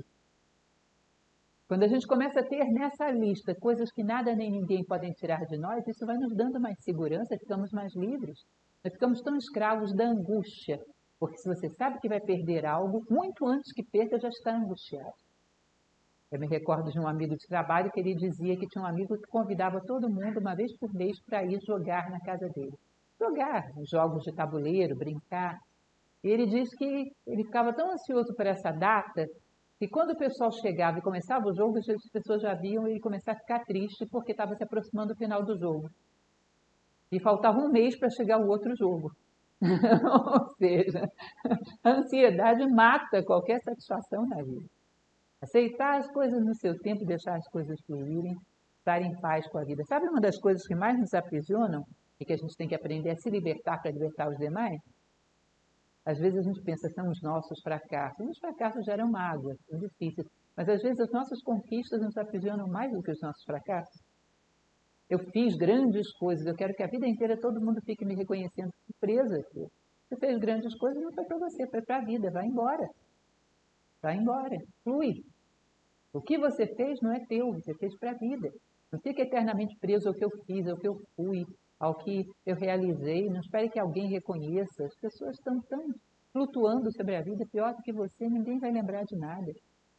Quando a gente começa a ter nessa lista coisas que nada nem ninguém podem tirar de nós, isso vai nos dando mais segurança, ficamos mais livres. Nós ficamos tão escravos da angústia, porque se você sabe que vai perder algo, muito antes que perca, já está angustiado. Eu me recordo de um amigo de trabalho que ele dizia que tinha um amigo que convidava todo mundo uma vez por mês para ir jogar na casa dele. Jogar, jogos de tabuleiro, brincar. E ele disse que ele ficava tão ansioso por essa data que quando o pessoal chegava e começava o jogo, as pessoas já viam ele começar a ficar triste porque estava se aproximando do final do jogo. E faltava um mês para chegar o outro jogo. Ou seja, a ansiedade mata qualquer satisfação na vida. Aceitar as coisas no seu tempo e deixar as coisas fluírem, estar em paz com a vida. Sabe uma das coisas que mais nos aprisionam e que a gente tem que aprender a se libertar para libertar os demais? Às vezes a gente pensa que são os nossos fracassos. Os fracassos geram mágoa, são difíceis. Mas às vezes as nossas conquistas nos aprisionam mais do que os nossos fracassos. Eu fiz grandes coisas, eu quero que a vida inteira todo mundo fique me reconhecendo presa aqui. Você fez grandes coisas, não foi para você, foi para a vida, vai embora. Vai embora, flui. O que você fez não é teu, você fez para a vida. Não fique eternamente preso ao que eu fiz, ao que eu fui, ao que eu realizei. Não espere que alguém reconheça. As pessoas estão tão flutuando sobre a vida, pior do que você, ninguém vai lembrar de nada.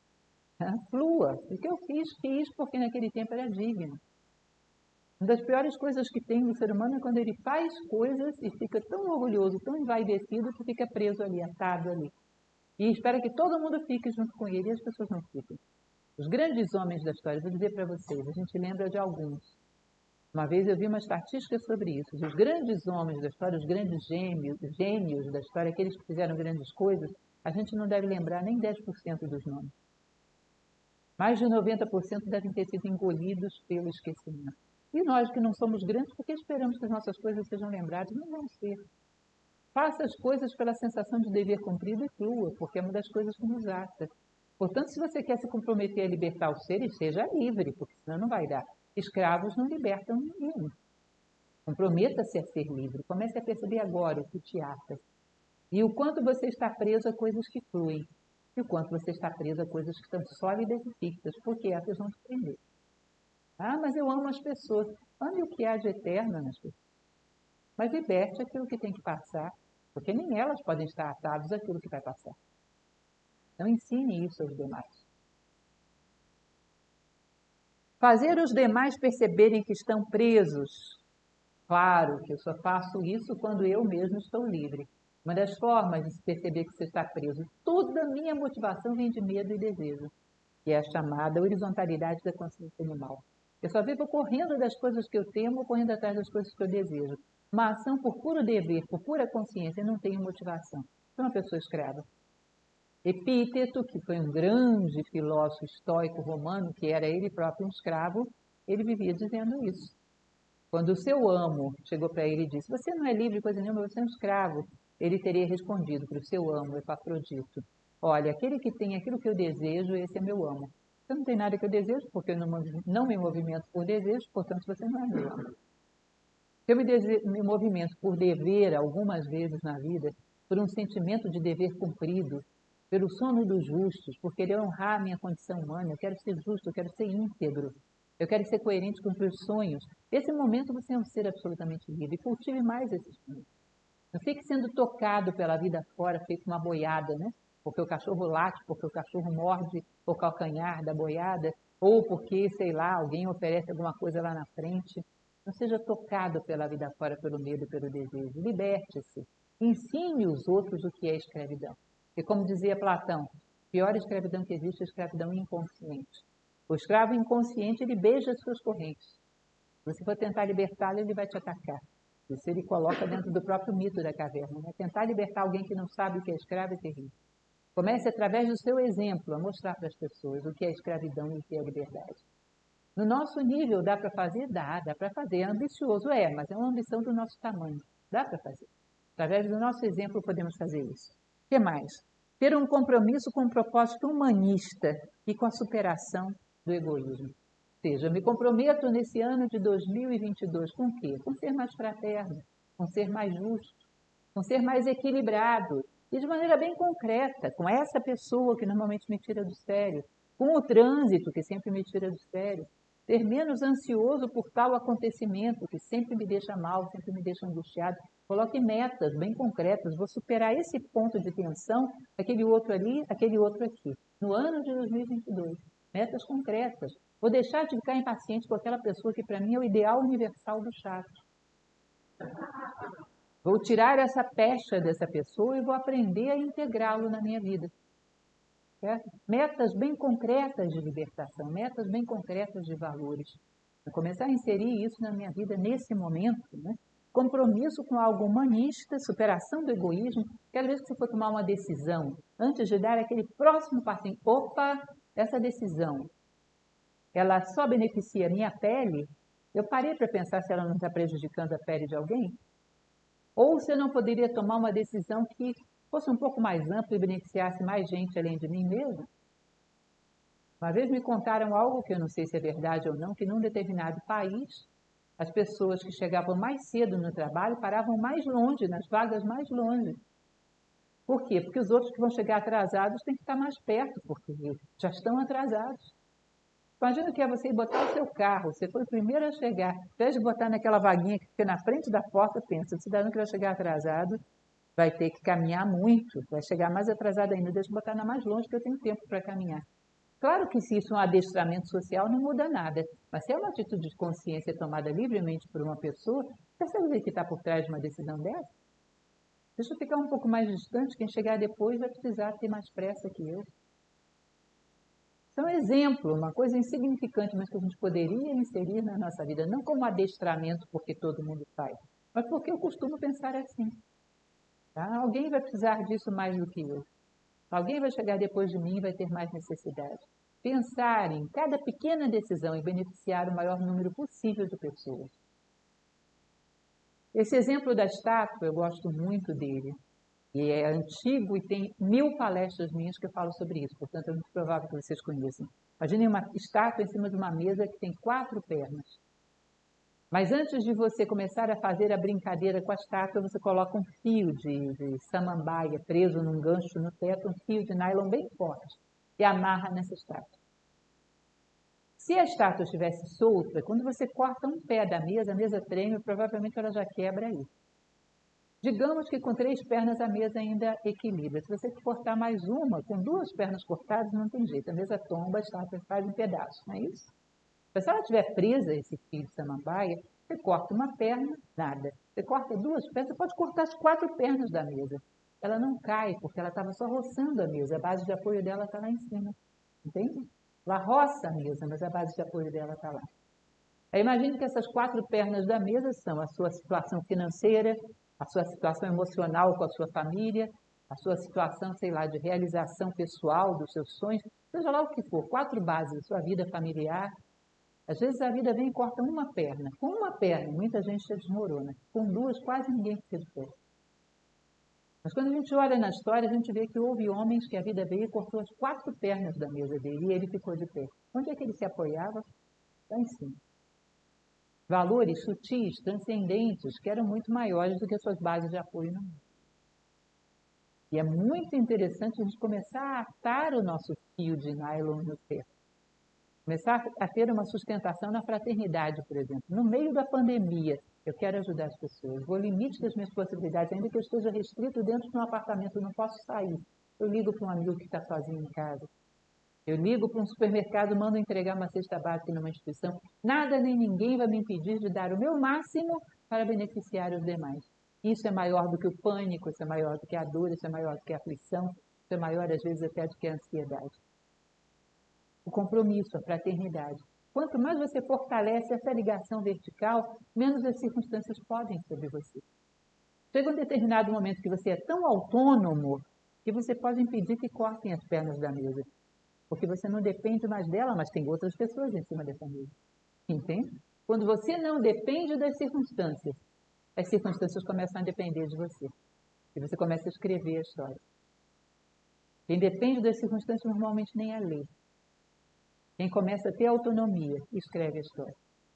Flua. O que eu fiz, fiz porque naquele tempo era digno. Uma das piores coisas que tem no ser humano é quando ele faz coisas e fica tão orgulhoso, tão envaidecido, que fica preso ali, atado ali. E espera que todo mundo fique junto com ele e as pessoas não fiquem. Os grandes homens da história, vou dizer para vocês, a gente lembra de alguns. Uma vez eu vi uma estatística sobre isso. Os grandes homens da história, os grandes gêmeos, gênios da história, aqueles que fizeram grandes coisas, a gente não deve lembrar nem dez por cento dos nomes. Mais de noventa por cento devem ter sido engolidos pelo esquecimento. E nós que não somos grandes, por que esperamos que as nossas coisas sejam lembradas? Não vão ser. Faça as coisas pela sensação de dever cumprido e flua, porque é uma das coisas que nos ata. Portanto, se você quer se comprometer a libertar os seres, seja livre, porque senão não vai dar. Escravos não libertam ninguém. Comprometa-se a ser livre. Comece a perceber agora o que te ata. E o quanto você está preso a coisas que fluem. E o quanto você está preso a coisas que estão sólidas e fixas, porque essas vão te prender. Ah, mas eu amo as pessoas. Ame o que há de eterno nas pessoas. Mas liberte aquilo que tem que passar, porque nem elas podem estar atadas àquilo que vai passar. Então ensine isso aos demais. Fazer os demais perceberem que estão presos. Claro que eu só faço isso quando eu mesmo estou livre. Uma das formas de se perceber que você está preso, toda a minha motivação vem de medo e desejo, que é a chamada horizontalidade da consciência animal. Eu só vivo correndo das coisas que eu temo, correndo atrás das coisas que eu desejo. Uma ação por puro dever, por pura consciência, não tenho motivação. Sou uma pessoa escrava. Epíteto, que foi um grande filósofo estoico romano, que era ele próprio um escravo, ele vivia dizendo isso. Quando o seu amo chegou para ele e disse, você não é livre coisa nenhuma, você é um escravo, ele teria respondido para o seu amo, Epafrodito, olha, aquele que tem aquilo que eu desejo, esse é meu amo. Você não tem nada que eu desejo, porque eu não, não me movimento por desejo, portanto você não é meu amo. Eu me, dese... me movimento por dever, algumas vezes na vida, por um sentimento de dever cumprido, pelo sono dos justos, por querer honrar a minha condição humana, eu quero ser justo, eu quero ser íntegro, eu quero ser coerente com os meus sonhos. Nesse momento você é um ser absolutamente livre, cultive mais esses sonhos. Não fique sendo tocado pela vida fora, feito uma boiada, né? Porque o cachorro late, porque o cachorro morde o calcanhar da boiada, ou porque, sei lá, alguém oferece alguma coisa lá na frente. Não seja tocado pela vida fora, pelo medo e pelo desejo. Liberte-se. Ensine os outros o que é escravidão. E como dizia Platão, a pior escravidão que existe é a escravidão inconsciente. O escravo inconsciente, ele beija as suas correntes. Se você for tentar libertá-lo, ele vai te atacar. Isso ele coloca dentro do próprio mito da caverna. Né? Tentar libertar alguém que não sabe o que é escravo é terrível. Comece através do seu exemplo a mostrar para as pessoas o que é escravidão e o que é liberdade. No nosso nível, dá para fazer? Dá, dá para fazer. É ambicioso, é, mas é uma ambição do nosso tamanho. Dá para fazer. Através do nosso exemplo, podemos fazer isso. O que mais? Ter um compromisso com um propósito humanista e com a superação do egoísmo. Ou seja, eu me comprometo nesse ano de dois mil e vinte e dois com o quê? Com ser mais fraterno, com ser mais justo, com ser mais equilibrado e de maneira bem concreta, com essa pessoa que normalmente me tira do sério, com o trânsito que sempre me tira do sério, ser menos ansioso por tal acontecimento que sempre me deixa mal, sempre me deixa angustiado. Coloque metas bem concretas, vou superar esse ponto de tensão, aquele outro ali, aquele outro aqui, no ano de dois mil e vinte e dois. Metas concretas. Vou deixar de ficar impaciente com aquela pessoa que para mim é o ideal universal do chato. Vou tirar essa pecha dessa pessoa e vou aprender a integrá-lo na minha vida. Certo? Metas bem concretas de libertação, metas bem concretas de valores. Vou começar a inserir isso na minha vida nesse momento, né? Compromisso com algo humanista, superação do egoísmo. Cada vez que você for tomar uma decisão, antes de dar aquele próximo passinho, opa, essa decisão, ela só beneficia a minha pele? Eu parei para pensar se ela não está prejudicando a pele de alguém? Ou se eu não poderia tomar uma decisão que fosse um pouco mais ampla e beneficiasse mais gente além de mim mesmo? Uma vez me contaram algo que eu não sei se é verdade ou não, que num determinado país, as pessoas que chegavam mais cedo no trabalho paravam mais longe, nas vagas mais longe. Por quê? Porque os outros que vão chegar atrasados têm que estar mais perto, porque já estão atrasados. Imagina que é você ir botar o seu carro, você foi o primeiro a chegar, ao invés de botar naquela vaguinha que fica na frente da porta, pensa, o cidadão que vai chegar atrasado vai ter que caminhar muito, vai chegar mais atrasado ainda, deixa eu botar na mais longe que eu tenho tempo para caminhar. Claro que se isso é um adestramento social não muda nada, mas se é uma atitude de consciência tomada livremente por uma pessoa, percebe o que está por trás de uma decisão dessa? Deixa eu ficar um pouco mais distante, quem chegar depois vai precisar ter mais pressa que eu. Isso é um exemplo, uma coisa insignificante, mas que a gente poderia inserir na nossa vida, não como adestramento porque todo mundo faz, mas porque eu costumo pensar assim. Tá? Alguém vai precisar disso mais do que eu. Alguém vai chegar depois de mim e vai ter mais necessidade. Pensar em cada pequena decisão e beneficiar o maior número possível de pessoas. Esse exemplo da estátua, eu gosto muito dele. E é antigo e tem mil palestras minhas que eu falo sobre isso, portanto é muito provável que vocês conheçam. Imaginem uma estátua em cima de uma mesa que tem quatro pernas. Mas antes de você começar a fazer a brincadeira com a estátua, você coloca um fio de, de samambaia preso num gancho no teto, um fio de nylon bem forte, e amarra nessa estátua. Se a estátua estivesse solta, quando você corta um pé da mesa, a mesa treme, provavelmente ela já quebra aí. Digamos que com três pernas a mesa ainda equilibra. Se você cortar mais uma, com duas pernas cortadas, não tem jeito. A mesa tomba, a estátua faz um pedaço, não é isso? Se ela estiver presa, esse fio de samambaia, você corta uma perna, nada. Você corta duas pernas, você pode cortar as quatro pernas da mesa. Ela não cai, porque ela estava só roçando a mesa. A base de apoio dela está lá em cima. Entende? Ela roça a mesa, mas a base de apoio dela está lá. Aí imagine que essas quatro pernas da mesa são a sua situação financeira, a sua situação emocional com a sua família, a sua situação, sei lá, de realização pessoal dos seus sonhos, seja lá o que for, quatro bases da sua vida familiar. Às vezes a vida vem e corta uma perna. Com uma perna, muita gente já desmorona. Com duas, quase ninguém fica de pé. Mas quando a gente olha na história, a gente vê que houve homens que a vida veio e cortou as quatro pernas da mesa dele e ele ficou de pé. Onde é que ele se apoiava? Lá em cima. Valores sutis, transcendentes, que eram muito maiores do que as suas bases de apoio no mundo. E é muito interessante a gente começar a atar o nosso fio de nylon no ser. Começar a ter uma sustentação na fraternidade, por exemplo. No meio da pandemia, eu quero ajudar as pessoas. Vou ao limite das minhas possibilidades, ainda que eu esteja restrito dentro de um apartamento, eu não posso sair. Eu ligo para um amigo que está sozinho em casa. Eu ligo para um supermercado, mando entregar uma cesta básica numa instituição. Nada nem ninguém vai me impedir de dar o meu máximo para beneficiar os demais. Isso é maior do que o pânico, isso é maior do que a dor, isso é maior do que a aflição, isso é maior, às vezes, até do que a ansiedade. O compromisso, a fraternidade. Quanto mais você fortalece essa ligação vertical, menos as circunstâncias podem sobre você. Chega um determinado momento que você é tão autônomo que você pode impedir que cortem as pernas da mesa. Porque você não depende mais dela, mas tem outras pessoas em cima dessa mesa. Entende? Quando você não depende das circunstâncias, as circunstâncias começam a depender de você. E você começa a escrever a história. Quem depende das circunstâncias normalmente nem a lê. Quem começa a ter autonomia, escreve a história.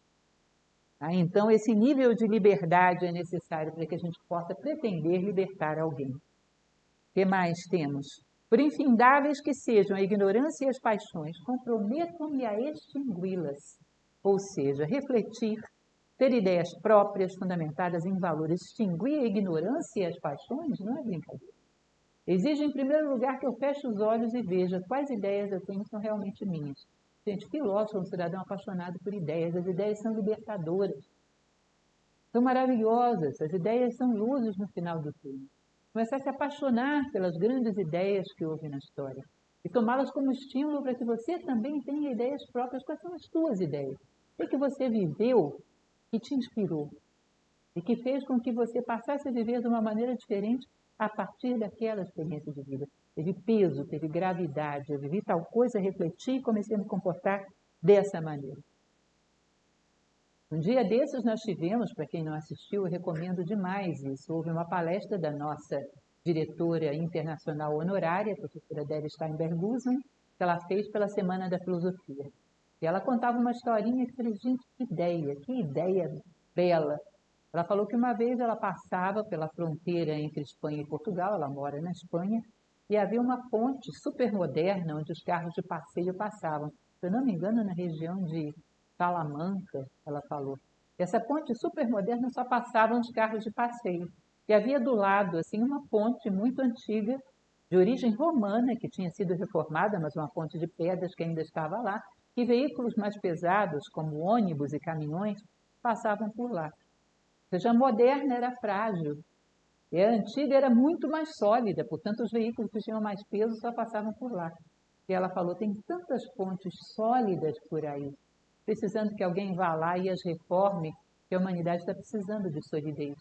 Ah, então, esse nível de liberdade é necessário para que a gente possa pretender libertar alguém. O que mais temos? Por infindáveis que sejam a ignorância e as paixões, comprometam-me a extingui-las. Ou seja, refletir, ter ideias próprias fundamentadas em valores. Extinguir a ignorância e as paixões não é brincadeira. Exige, em primeiro lugar, que eu feche os olhos e veja quais ideias eu tenho são realmente minhas. Gente, filósofo é um cidadão apaixonado por ideias. As ideias são libertadoras. São maravilhosas. As ideias são luzes no final do túnel. Começar a se apaixonar pelas grandes ideias que houve na história. E tomá-las como estímulo para que você também tenha ideias próprias. Quais são as suas ideias? O que você viveu que te inspirou? E que fez com que você passasse a viver de uma maneira diferente a partir daquela experiência de vida. Teve peso, teve gravidade. Eu vivi tal coisa, refleti e comecei a me comportar dessa maneira. Um dia desses nós tivemos, para quem não assistiu, eu recomendo demais isso. Houve uma palestra da nossa diretora internacional honorária, a professora Delia Steinberg-Gusen, que ela fez pela Semana da Filosofia. E ela contava uma historinha que eu falei, gente, que ideia, que ideia bela. Ela falou que uma vez ela passava pela fronteira entre Espanha e Portugal, ela mora na Espanha, e havia uma ponte super moderna onde os carros de passeio passavam. Se eu não me engano, na região de Salamanca, ela falou. Essa ponte super moderna só passavam os carros de passeio. E havia do lado, assim, uma ponte muito antiga, de origem romana, que tinha sido reformada, mas uma ponte de pedras que ainda estava lá, e veículos mais pesados, como ônibus e caminhões, passavam por lá. Ou seja, a moderna era frágil, e a antiga era muito mais sólida, portanto, os veículos que tinham mais peso só passavam por lá. E ela falou, tem tantas pontes sólidas por aí, precisando que alguém vá lá e as reforme, que a humanidade está precisando de solidez.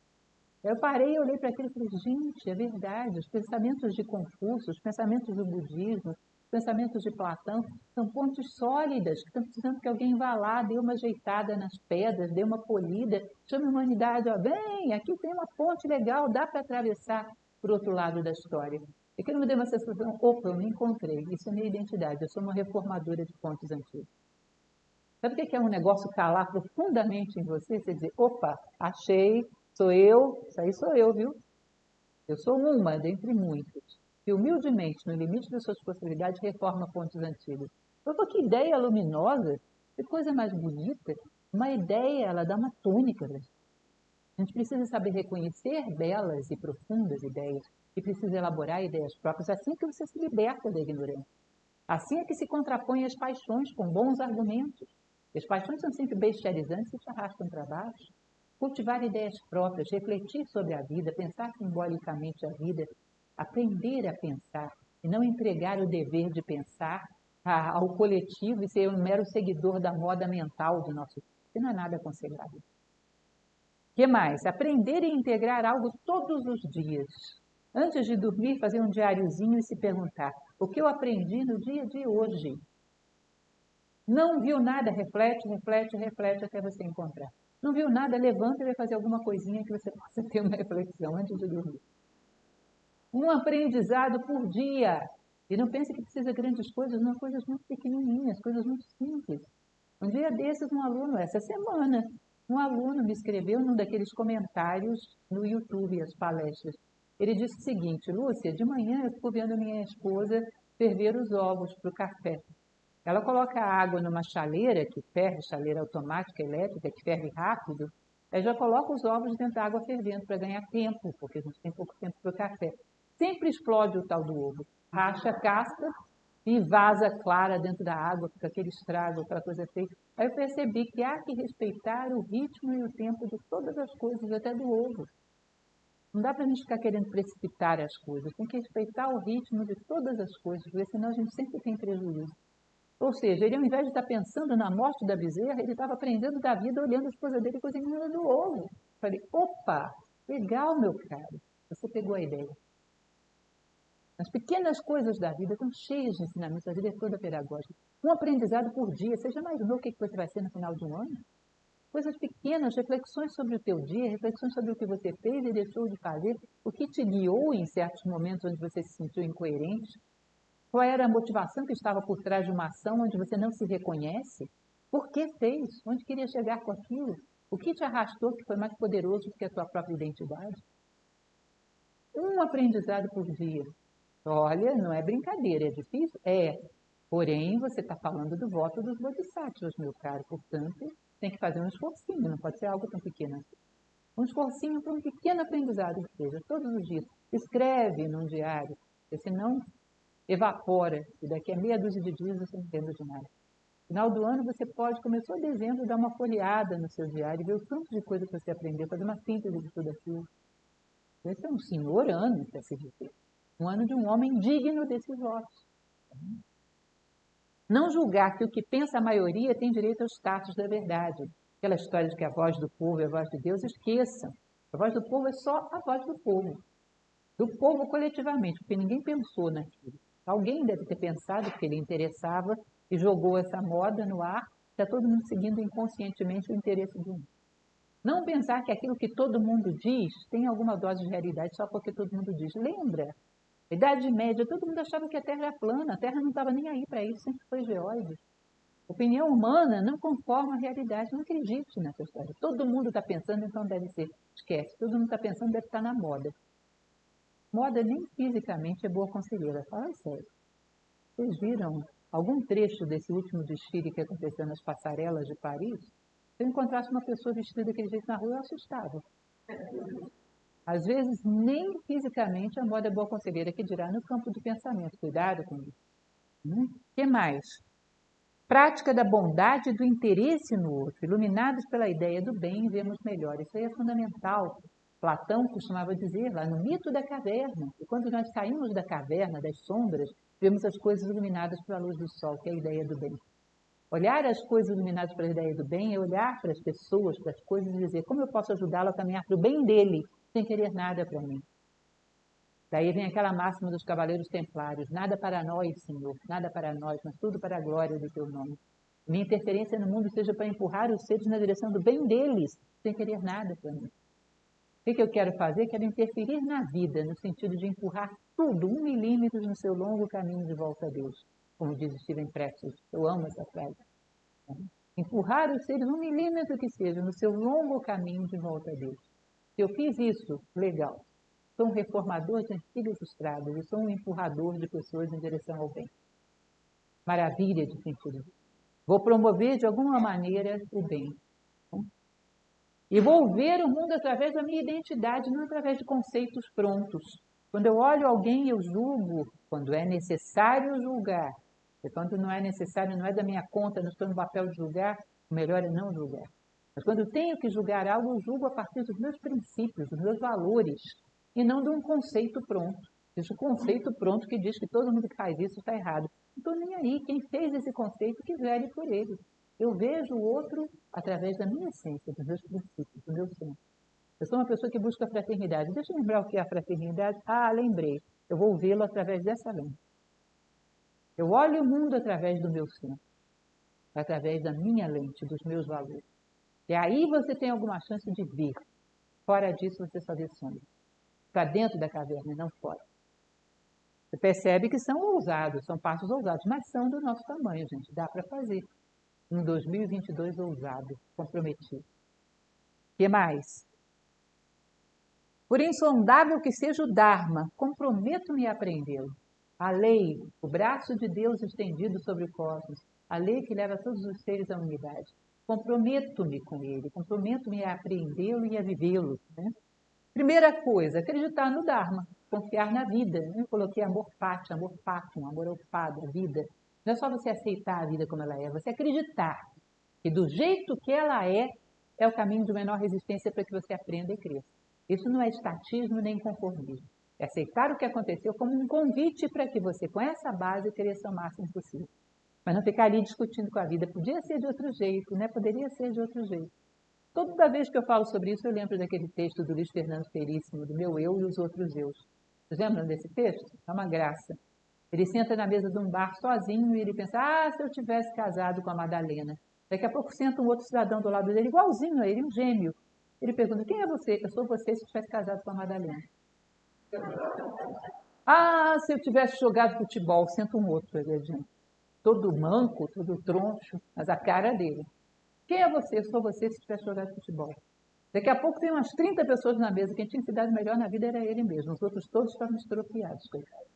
Eu parei e olhei para aquilo e falei, gente, é verdade, os pensamentos de Confúcio, os pensamentos do budismo, os pensamentos de Platão, são pontes sólidas, que estão precisando que alguém vá lá, dê uma ajeitada nas pedras, dê uma polida, chame a humanidade, ó, bem, aqui tem uma ponte legal, dá para atravessar para o outro lado da história. E aquilo me deu uma sensação, opa, eu me encontrei, isso é minha identidade, eu sou uma reformadora de pontes antigas. Sabe o que é um negócio calar profundamente em você? Você dizer, opa, achei, sou eu, isso aí sou eu, viu? Eu sou uma dentre muitas. E humildemente, no limite das suas possibilidades, reforma pontes antigas. Opa, que ideia luminosa, que coisa mais bonita. Uma ideia, ela dá uma tônica. Né? A gente precisa saber reconhecer belas e profundas ideias e precisa elaborar ideias próprias. Assim que você se liberta da ignorância. Assim é que se contrapõe as paixões com bons argumentos. As paixões são sempre bestializantes e te arrastam para baixo. Cultivar ideias próprias, refletir sobre a vida, pensar simbolicamente a vida, aprender a pensar e não entregar o dever de pensar ao coletivo e ser um mero seguidor da moda mental do nosso tempo. Isso não é nada aconselhável. O que mais? Aprender e integrar algo todos os dias. Antes de dormir, fazer um diáriozinho e se perguntar: o que eu aprendi no dia de hoje? Não viu nada? Reflete, reflete, reflete até você encontrar. Não viu nada? Levanta e vai fazer alguma coisinha que você possa ter uma reflexão antes de dormir. Um aprendizado por dia. E não pense que precisa de grandes coisas, não, coisas muito pequenininhas, coisas muito simples. Um dia desses, um aluno, essa semana, um aluno me escreveu num daqueles comentários no YouTube, as palestras. Ele disse o seguinte: Lúcia, de manhã eu fico vendo a minha esposa ferver os ovos para o café. Ela coloca a água numa chaleira que ferve, chaleira automática, elétrica, que ferve rápido. Aí já coloca os ovos dentro da água fervendo para ganhar tempo, porque a gente tem pouco tempo para o café. Sempre explode o tal do ovo. Racha a casca e vaza clara dentro da água, fica aquele estrago, aquela coisa feia. Aí eu percebi que há que respeitar o ritmo e o tempo de todas as coisas, até do ovo. Não dá para a gente ficar querendo precipitar as coisas, tem que respeitar o ritmo de todas as coisas, porque senão a gente sempre tem prejuízo. Ou seja, ele ao invés de estar pensando na morte da bezerra, ele estava aprendendo da vida olhando a esposa dele cozinhando do ovo. Falei, opa, legal, meu caro, você pegou a ideia. As pequenas coisas da vida estão cheias de ensinamentos, a vida é toda pedagógica. Um aprendizado por dia, você já imaginou o que você vai ser no final de um ano? Coisas pequenas, reflexões sobre o teu dia, reflexões sobre o que você fez e deixou de fazer, o que te guiou em certos momentos onde você se sentiu incoerente, qual era a motivação que estava por trás de uma ação onde você não se reconhece, por que fez, onde queria chegar com aquilo, o que te arrastou que foi mais poderoso do que a tua própria identidade. Um aprendizado por dia. Olha, não é brincadeira, é difícil? É. Porém, você está falando do voto dos bodhisattvas, meu caro. Portanto, tem que fazer um esforcinho, não pode ser algo tão pequeno assim. Um esforcinho para um pequeno aprendizado que seja, todos os dias. Escreve num diário, porque senão evapora, e daqui a meia dúzia de dias você não entende de nada. No final do ano, você pode, começou dezembro, dar uma folheada no seu diário, ver o tanto de coisa que você aprendeu, fazer uma síntese de tudo aquilo. Esse é um senhor ano, para se dizer. Um ano de um homem digno desses votos. Não julgar que o que pensa a maioria tem direito ao status da verdade. Aquela história de que a voz do povo é a voz de Deus, esqueça. A voz do povo é só a voz do povo. Do povo coletivamente, porque ninguém pensou naquilo. Alguém deve ter pensado que ele interessava e jogou essa moda no ar, está todo mundo seguindo inconscientemente o interesse de um. Não pensar que aquilo que todo mundo diz tem alguma dose de realidade só porque todo mundo diz. Lembra? Na Idade Média, todo mundo achava que a Terra era plana, a Terra não estava nem aí para isso, sempre foi geóide. Opinião humana não conforma a realidade, não acredite nessa história. Todo mundo está pensando, então deve ser. Esquece, todo mundo está pensando, deve estar na moda. Moda nem fisicamente é boa conselheira, fala sério. Vocês viram algum trecho desse último desfile que aconteceu nas passarelas de Paris? Se eu encontrasse uma pessoa vestida daquele jeito na rua, eu assustava. Às vezes, nem fisicamente a moda é boa conselheira, que dirá no campo do pensamento. Cuidado com isso. O hum? que mais? Prática da bondade e do interesse no outro. Iluminados pela ideia do bem, vemos melhor. Isso aí é fundamental. Platão costumava dizer lá no mito da caverna. E quando nós saímos da caverna, das sombras, vemos as coisas iluminadas pela luz do sol, que é a ideia do bem. Olhar as coisas iluminadas pela ideia do bem é olhar para as pessoas, para as coisas e dizer como eu posso ajudá-lo a caminhar para o bem dele, sem querer nada para mim. Daí vem aquela máxima dos cavaleiros templários: nada para nós, Senhor, nada para nós, mas tudo para a glória do teu nome. Minha interferência no mundo seja para empurrar os seres na direção do bem deles, sem querer nada para mim. O que eu quero fazer? Quero interferir na vida, no sentido de empurrar tudo, um milímetro no seu longo caminho de volta a Deus. Como diz Steven Pressfield, eu amo essa frase. Empurrar os seres, um milímetro que seja, no seu longo caminho de volta a Deus. Se eu fiz isso, legal. Sou um reformador de antigas estradas, eu sou um empurrador de pessoas em direção ao bem. Maravilha de sentido. Vou promover de alguma maneira o bem. E vou ver o mundo através da minha identidade, não através de conceitos prontos. Quando eu olho alguém, eu julgo, quando é necessário julgar. E quando não é necessário, não é da minha conta, não estou no papel de julgar, O melhor é não julgar. Mas quando eu tenho que julgar algo, eu julgo a partir dos meus princípios, dos meus valores, e não de um conceito pronto. Esse conceito pronto que diz que todo mundo que faz isso está errado. Não estou nem aí. Quem fez esse conceito, que vele por ele. Eu vejo o outro através da minha essência, dos meus princípios, do meu centro. Eu sou uma pessoa que busca a fraternidade. Deixa eu lembrar o que é a fraternidade. Ah, lembrei. Eu vou vê-lo através dessa lente. Eu olho o mundo através do meu centro, através da minha lente, dos meus valores. E aí você tem alguma chance de ver. Fora disso, você só vê sombra. Está dentro da caverna, não fora. Você percebe que são ousados, são passos ousados, mas são do nosso tamanho, gente. Dá para fazer. Um dois mil e vinte e dois ousado, comprometido. O que mais? Por insondável que seja o Dharma, comprometo-me a aprendê-lo. A lei, o braço de Deus estendido sobre o cosmos, a lei que leva todos os seres à unidade. Comprometo-me com ele, comprometo-me a aprendê-lo e a vivê-lo. Né? Primeira coisa, acreditar no Dharma, confiar na vida. Eu coloquei amor fati, amor fatum, amor ao fado, a vida. Não é só você aceitar a vida como ela é, você acreditar que do jeito que ela é, é o caminho de menor resistência para que você aprenda e cresça. Isso não é estatismo nem conformismo. É aceitar o que aconteceu como um convite para que você, com essa base, cresça o máximo possível. Mas não ficar ali discutindo com a vida. Podia ser de outro jeito, né? Poderia ser de outro jeito. Toda vez que eu falo sobre isso, eu lembro daquele texto do Luiz Fernando Veríssimo, do meu eu e os outros eus. Vocês lembram desse texto? É uma graça. Ele senta na mesa de um bar sozinho e ele pensa, ah, se eu tivesse casado com a Madalena. Daqui a pouco senta um outro cidadão do lado dele, igualzinho a ele, um gêmeo. Ele pergunta, quem é você? Eu sou você se eu tivesse casado com a Madalena. Ah, se eu tivesse jogado futebol, senta um outro ali adiante. Todo manco, todo troncho, mas a cara dele. Quem é você? Eu sou você se tivesse jogado futebol. Daqui a pouco tem umas trinta pessoas na mesa. Quem tinha se dado melhor na vida era ele mesmo. Os outros todos estavam estropiados, coitado.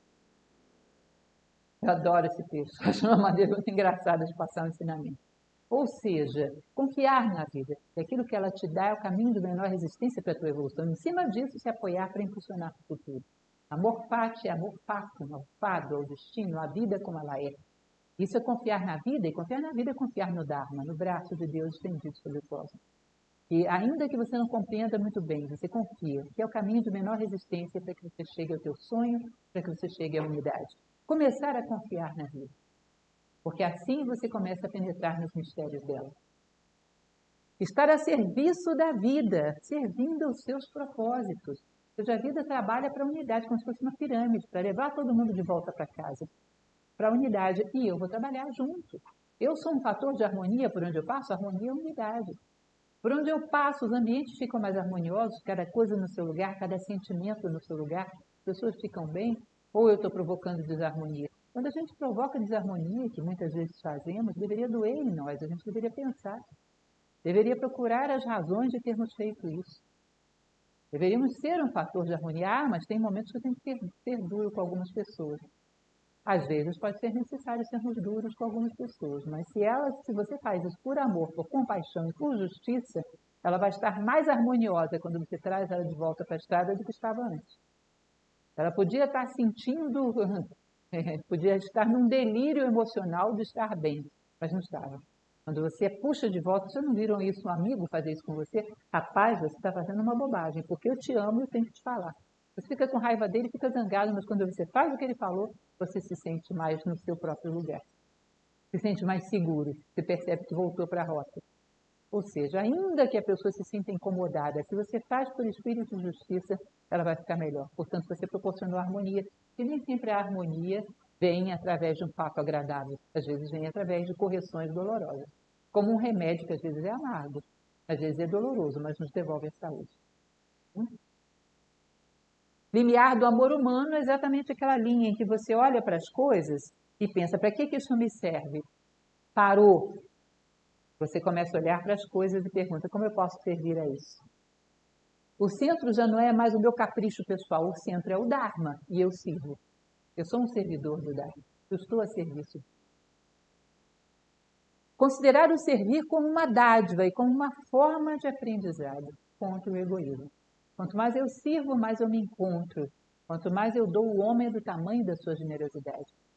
Eu adoro esse texto. Acho uma maneira muito engraçada de passar um ensinamento. Ou seja, confiar na vida. Que aquilo que ela te dá é o caminho de menor resistência para a tua evolução. Em cima disso, se apoiar para impulsionar o futuro. Amor fati é amor fatum, ao fado, ao destino, à vida como ela é. Isso é confiar na vida, e confiar na vida é confiar no Dharma, no braço de Deus estendido sobre o cosmos. E ainda que você não compreenda muito bem, você confia, que é o caminho de menor resistência para que você chegue ao teu sonho, para que você chegue à unidade. Começar a confiar na vida. Porque assim você começa a penetrar nos mistérios dela. Estar a serviço da vida, servindo aos seus propósitos. Porque a vida trabalha para a unidade, como se fosse uma pirâmide, para levar todo mundo de volta para casa. Para a unidade. E eu vou trabalhar junto. Eu sou um fator de harmonia por onde eu passo, harmonia é unidade. Por onde eu passo, os ambientes ficam mais harmoniosos, cada coisa no seu lugar, cada sentimento no seu lugar, as pessoas ficam bem, ou eu estou provocando desarmonia? Quando a gente provoca desarmonia, que muitas vezes fazemos, deveria doer em nós, a gente deveria pensar, deveria procurar as razões de termos feito isso. Deveríamos ser um fator de harmonia, ah, mas tem momentos que eu tenho que ser, ser duro com algumas pessoas. Às vezes pode ser necessário sermos duros com algumas pessoas, mas se, ela, se você faz isso por amor, por compaixão e por justiça, ela vai estar mais harmoniosa quando você traz ela de volta para a estrada do que estava antes. Ela podia estar sentindo, podia estar num delírio emocional de estar bem, mas não estava. Quando você puxa de volta, vocês não viram isso, um amigo fazer isso com você? Rapaz, você está fazendo uma bobagem, porque eu te amo e eu tenho que te falar. Você fica com raiva dele, fica zangado, mas quando você faz o que ele falou, você se sente mais no seu próprio lugar. Se sente mais seguro, você percebe que voltou para a rota. Ou seja, ainda que a pessoa se sinta incomodada, se você faz por espírito de justiça, ela vai ficar melhor. Portanto, você proporcionou harmonia, e nem sempre a harmonia vem através de um fato agradável. Às vezes vem através de correções dolorosas. Como um remédio que às vezes é amargo, às vezes é doloroso, mas nos devolve a saúde. Hum? Limiar do amor humano é exatamente aquela linha em que você olha para as coisas e pensa, para que, que isso me serve? Parou. Você começa a olhar para as coisas e pergunta, como eu posso servir a isso? O centro já não é mais o meu capricho pessoal, o centro é o Dharma e eu sirvo. Eu sou um servidor do Dharma, eu estou a serviço. Considerar o servir como uma dádiva e como uma forma de aprendizado contra o egoísmo. Quanto mais eu sirvo, mais eu me encontro. Quanto mais eu dou, o homem é do tamanho da sua generosidade.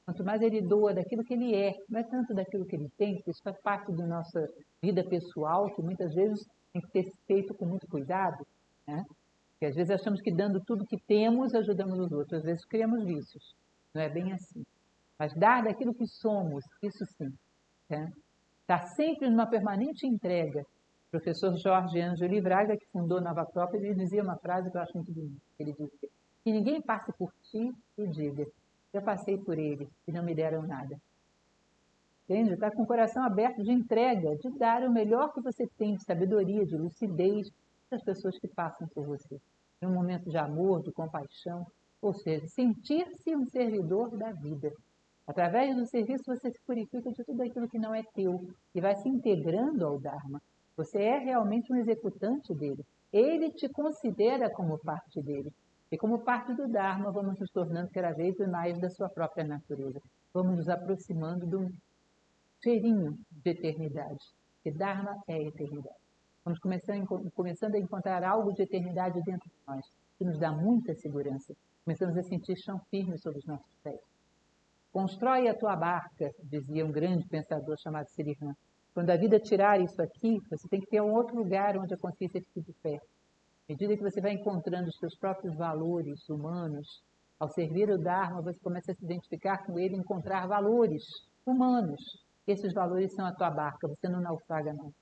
Quanto mais ele doa daquilo que ele é, não é tanto daquilo que ele tem, porque isso faz parte da nossa vida pessoal, que muitas vezes tem que ser feito com muito cuidado, né? Porque às vezes achamos que dando tudo que temos, ajudamos os outros. Às vezes criamos vícios. Não é bem assim. Mas dar daquilo que somos, isso sim. Né? Está sempre numa permanente entrega. O professor Jorge Ângelo Braga, que fundou Nova Acrópole, ele dizia uma frase que eu acho muito bonita. Ele dizia: que ninguém passe por ti e diga: eu passei por ele e não me deram nada. Entende? Está com o coração aberto de entrega, de dar o melhor que você tem, de sabedoria, de lucidez, para as pessoas que passam por você. Em um momento de amor, de compaixão, ou seja, sentir-se um servidor da vida. Através do serviço você se purifica de tudo aquilo que não é teu e vai se integrando ao Dharma. Você é realmente um executante dele. Ele te considera como parte dele. E como parte do Dharma, vamos nos tornando cada vez mais da sua própria natureza. Vamos nos aproximando de um cheirinho de eternidade. Porque Dharma é eternidade. Vamos começando, começando a encontrar algo de eternidade dentro de nós, que nos dá muita segurança. Começamos a sentir chão firme sobre os nossos pés. Constrói a tua barca, dizia um grande pensador chamado Sirihan. Quando a vida tirar isso aqui, você tem que ter um outro lugar onde a consciência fique de pé. À medida que você vai encontrando os seus próprios valores humanos, ao servir o Dharma, você começa a se identificar com ele e encontrar valores humanos. Esses valores são a tua barca, você não naufraga não.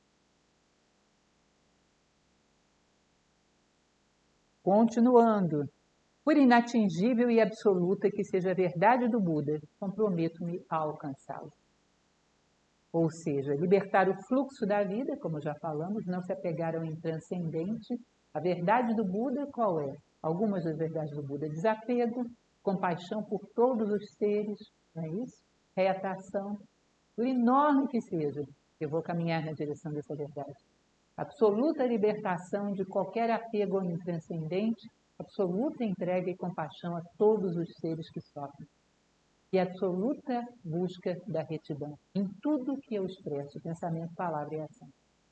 Continuando. Por inatingível e absoluta que seja a verdade do Buda, comprometo-me a alcançá-lo. Ou seja, libertar o fluxo da vida, como já falamos, não se apegar ao intranscendente. A verdade do Buda qual é? Algumas das verdades do Buda: desapego, compaixão por todos os seres, não é isso? Reatação, por enorme que seja, eu vou caminhar na direção dessa verdade. Absoluta libertação de qualquer apego ao intranscendente, absoluta entrega e compaixão a todos os seres que sofrem. E absoluta busca da retidão em tudo que eu expresso, pensamento, palavra e ação.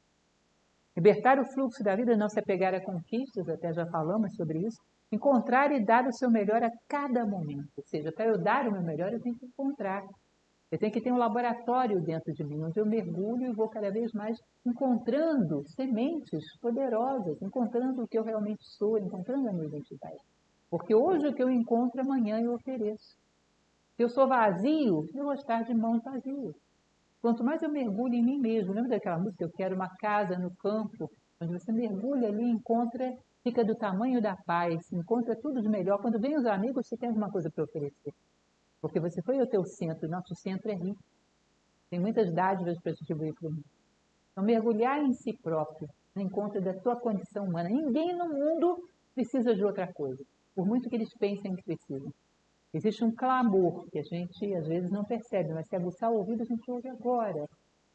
Libertar o fluxo da vida, não se apegar a conquistas, até já falamos sobre isso. Encontrar e dar o seu melhor a cada momento. Ou seja, para eu dar o meu melhor, eu tenho que encontrar. Eu tenho que ter um laboratório dentro de mim, onde eu mergulho e vou cada vez mais encontrando sementes poderosas, encontrando o que eu realmente sou, encontrando a minha identidade. Porque hoje o que eu encontro, amanhã eu ofereço. Se eu sou vazio, eu vou estar de mãos vazias. Quanto mais eu mergulho em mim mesmo, lembra daquela música, eu quero uma casa no campo, onde você mergulha ali, encontra, fica do tamanho da paz, encontra tudo de melhor. Quando vem os amigos, você tem alguma coisa para oferecer. Porque você foi ao teu centro, nosso centro é rico. Tem muitas dádivas para distribuir para o mundo. Então, mergulhar em si próprio, no encontro da tua condição humana. Ninguém no mundo precisa de outra coisa, por muito que eles pensem que precisam. Existe um clamor que a gente, às vezes, não percebe, mas se aguçar o ouvido, a gente ouve agora,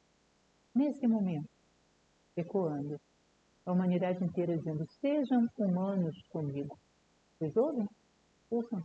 nesse momento, ecoando. A humanidade inteira dizendo: sejam humanos comigo. Vocês ouvem? Ouçam.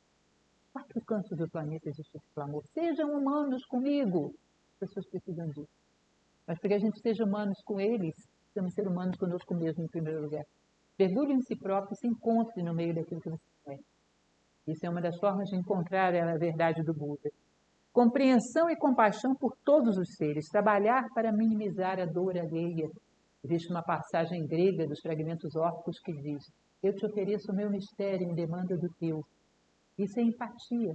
Quatro cantos do planeta existe esse clamor. Sejam humanos comigo. As pessoas precisam disso. Mas para que a gente seja humanos com eles, precisamos ser humanos conosco mesmo em primeiro lugar. Mergulhe em si próprio, se encontre no meio daquilo que você é. Isso é uma das formas de encontrar a verdade do Buda. Compreensão e compaixão por todos os seres. Trabalhar para minimizar a dor alheia. Existe uma passagem grega dos fragmentos órficos que diz: eu te ofereço o meu mistério em demanda do teu. Isso é empatia.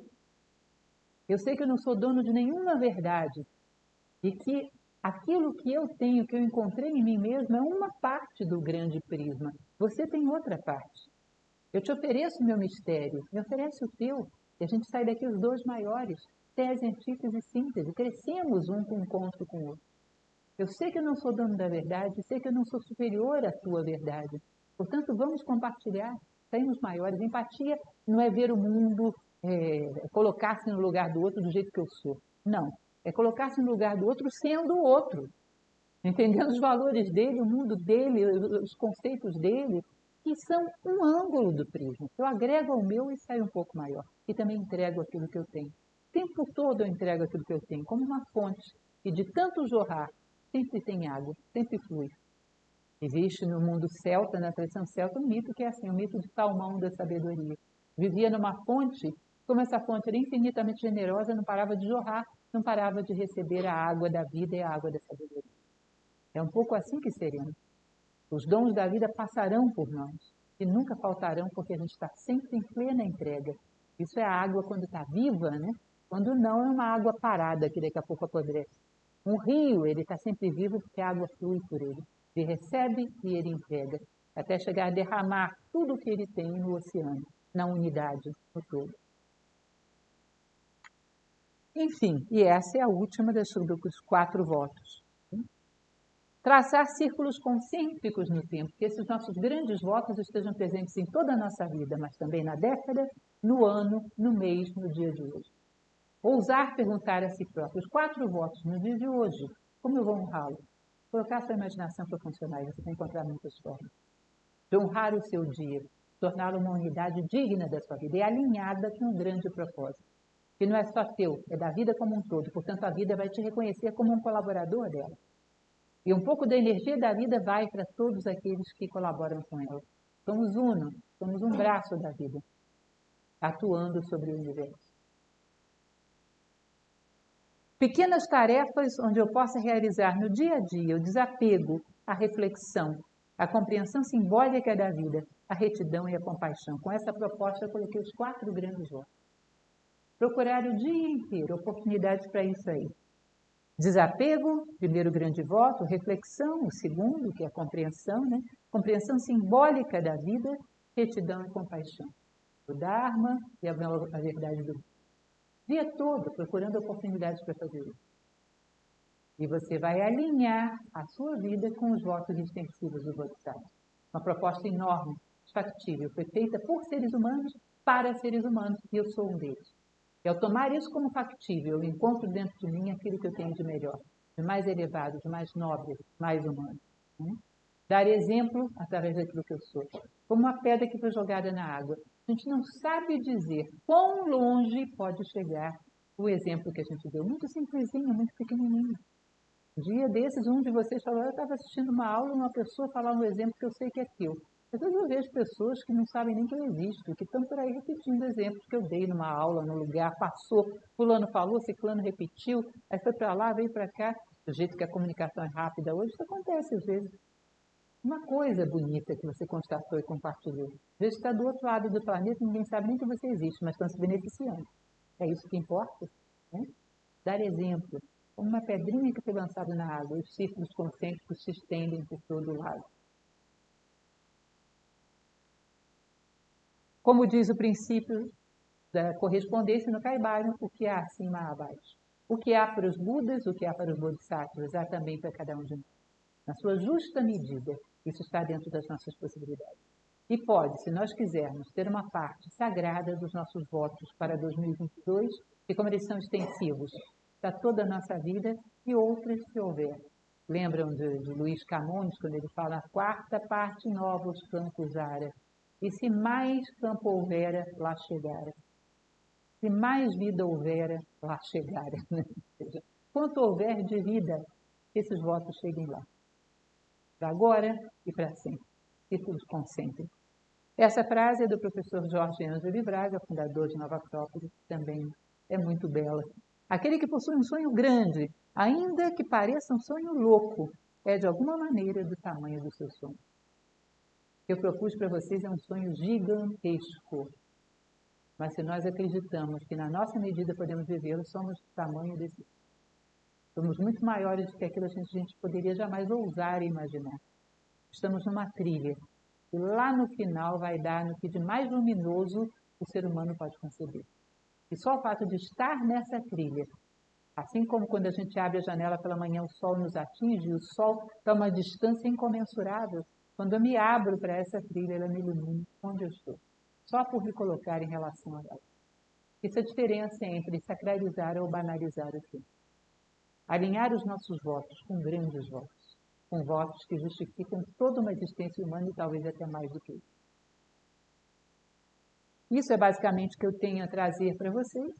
Eu sei que eu não sou dono de nenhuma verdade e que aquilo que eu tenho, que eu encontrei em mim mesmo, é uma parte do grande prisma. Você tem outra parte. Eu te ofereço o meu mistério, me oferece o teu, e a gente sai daqui os dois maiores, tese, antítese e síntese. Crescemos um com o encontro com o outro. Eu sei que eu não sou dono da verdade, sei que eu não sou superior à tua verdade. Portanto, vamos compartilhar, saímos maiores. Empatia não é ver o mundo, é, colocar-se no lugar do outro do jeito que eu sou. Não, é colocar-se no lugar do outro sendo o outro. Entendendo os valores dele, o mundo dele, os conceitos dele, que são um ângulo do prisma. Eu agrego ao meu e saio um pouco maior. E também entrego aquilo que eu tenho. O tempo todo eu entrego aquilo que eu tenho, como uma fonte. E de tanto jorrar, sempre tem água, sempre flui. Existe no mundo celta, na tradição celta, um mito que é assim, o mito de Salmão da sabedoria. Vivia numa fonte Como essa fonte era infinitamente generosa, não parava de jorrar, não parava de receber a água da vida e a água da sabedoria. É um pouco assim que seremos. Os dons da vida passarão por nós e nunca faltarão, porque a gente está sempre em plena entrega. Isso é a água quando está viva, né? Quando não, é uma água parada, que daqui a pouco apodrece. Um rio, ele está sempre vivo porque a água flui por ele. Ele recebe e ele entrega, até chegar a derramar tudo o que ele tem no oceano, na unidade, no todo. Enfim, e essa é a última das, dos quatro votos. Traçar círculos concêntricos no tempo, que esses nossos grandes votos estejam presentes em toda a nossa vida, mas também na década, no ano, no mês, no dia de hoje. Ousar perguntar a si próprio, os quatro votos no dia de hoje, como eu vou honrá-lo? Colocar sua imaginação para funcionar, você vai encontrar muitas formas. De honrar o seu dia, torná-lo uma unidade digna da sua vida e alinhada com um grande propósito, que não é só teu, é da vida como um todo, portanto a vida vai te reconhecer como um colaborador dela. E um pouco da energia da vida vai para todos aqueles que colaboram com ela. Somos uno, somos um braço da vida, atuando sobre o universo. Pequenas tarefas onde eu possa realizar no dia a dia o desapego, a reflexão, a compreensão simbólica da vida, a retidão e a compaixão. Com essa proposta eu coloquei os quatro grandes votos. Procurar o dia inteiro oportunidades para isso aí. Desapego, primeiro grande voto, reflexão, o segundo, que é a compreensão, né? Compreensão simbólica da vida, retidão e compaixão. O Dharma e a verdade do dia todo, procurando oportunidades para fazer isso. E você vai alinhar a sua vida com os votos extensivos do Bodhisattva. Uma proposta enorme, factível, foi feita por seres humanos, para seres humanos, e eu sou um deles. E ao tomar isso como factível, eu encontro dentro de mim aquilo que eu tenho de melhor, de mais elevado, de mais nobre, mais humano. Né? Dar exemplo através daquilo que eu sou. Como uma pedra que foi jogada na água. A gente não sabe dizer quão longe pode chegar o exemplo que a gente deu. Muito simplesinho, muito pequenininho. Um dia desses, um de vocês falou, eu estava assistindo uma aula, uma pessoa falar um exemplo que eu sei que é teu. Às vezes eu vejo pessoas que não sabem nem que eu existo, que estão por aí repetindo exemplos que eu dei numa aula, num lugar, passou, fulano falou, ciclano repetiu, aí foi para lá, veio para cá. Do jeito que a comunicação é rápida hoje, isso acontece às vezes. Uma coisa bonita que você constatou e compartilhou. Às vezes está do outro lado do planeta, ninguém sabe nem que você existe, mas estão se beneficiando. É isso que importa, né? Dar exemplo. Como uma pedrinha que foi lançada na água, os círculos concêntricos se estendem por todo o lado. Como diz o princípio da correspondência no Kaibaran, o que há acima há abaixo. O que há para os Budas, o que há para os Bodhisattvas, há também para cada um de nós. Na sua justa medida, isso está dentro das nossas possibilidades. E pode, se nós quisermos, ter uma parte sagrada dos nossos votos para dois mil e vinte e dois, e como eles são extensivos para toda a nossa vida, e outras se houver. Lembram de, de Luís Camões, quando ele fala a quarta parte novos campos ara. E se mais campo houvera, lá chegara. Se mais vida houvera, lá chegara. Ou seja, quanto houver de vida, esses votos cheguem lá. Para agora e para sempre. Círculos concêntricos. Essa frase é do professor Jorge Ângelo Braga, fundador de Nova Acrópole, que também é muito bela. Aquele que possui um sonho grande, ainda que pareça um sonho louco, é de alguma maneira do tamanho do seu sonho. O que eu propus para vocês é um sonho gigantesco. Mas se nós acreditamos que na nossa medida podemos vivê-lo, somos do tamanho desse. Somos muito maiores do que aquilo que a gente poderia jamais ousar e imaginar. Estamos numa trilha. E lá no final vai dar no que de mais luminoso o ser humano pode conceber. E só o fato de estar nessa trilha, assim como quando a gente abre a janela pela manhã, o sol nos atinge, e o sol está a uma distância incomensurável. Quando eu me abro para essa trilha, ela me ilumina onde eu estou. Só por me colocar em relação a ela. Essa é a diferença entre sacralizar ou banalizar o tempo. Alinhar os nossos votos com grandes votos, com votos que justificam toda uma existência humana e talvez até mais do que isso. Isso é basicamente o que eu tenho a trazer para vocês.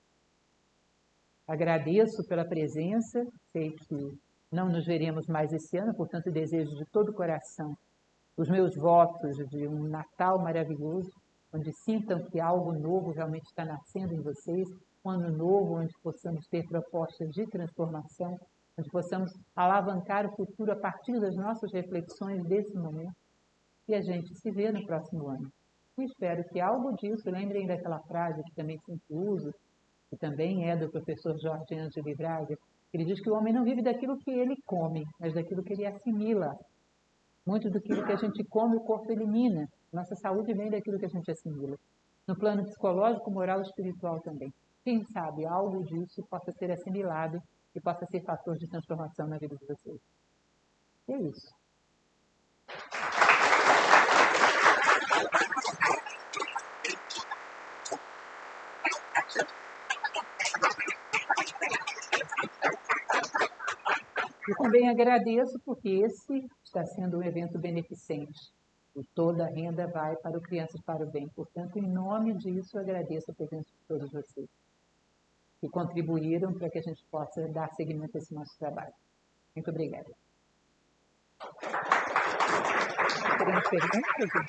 Agradeço pela presença, sei que não nos veremos mais esse ano, portanto desejo de todo o coração os meus votos de um Natal maravilhoso, onde sintam que algo novo realmente está nascendo em vocês, um ano novo onde possamos ter propostas de transformação, onde possamos alavancar o futuro a partir das nossas reflexões desse momento, e a gente se vê no próximo ano. E espero que algo disso, lembrem daquela frase que também sempre uso, que também é do professor Jorge Ângelo Braga, ele diz que o homem não vive daquilo que ele come, mas daquilo que ele assimila. Muito do que a gente come, o corpo elimina. Nossa saúde vem daquilo que a gente assimila. No plano psicológico, moral e espiritual também. Quem sabe algo disso possa ser assimilado e possa ser fator de transformação na vida de vocês. E é isso. Eu também agradeço porque esse está sendo um evento beneficente. E toda a renda vai para o Crianças para o Bem. Portanto, em nome disso, eu agradeço a presença de todos vocês que contribuíram para que a gente possa dar seguimento a esse nosso trabalho. Muito obrigada. Teremos perguntas?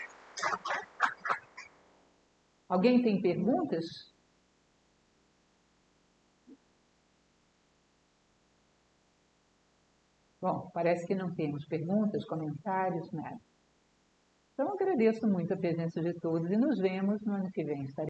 Alguém tem perguntas? Bom, parece que não temos perguntas, comentários, nada. Então, agradeço muito a presença de todos e nos vemos no ano que vem.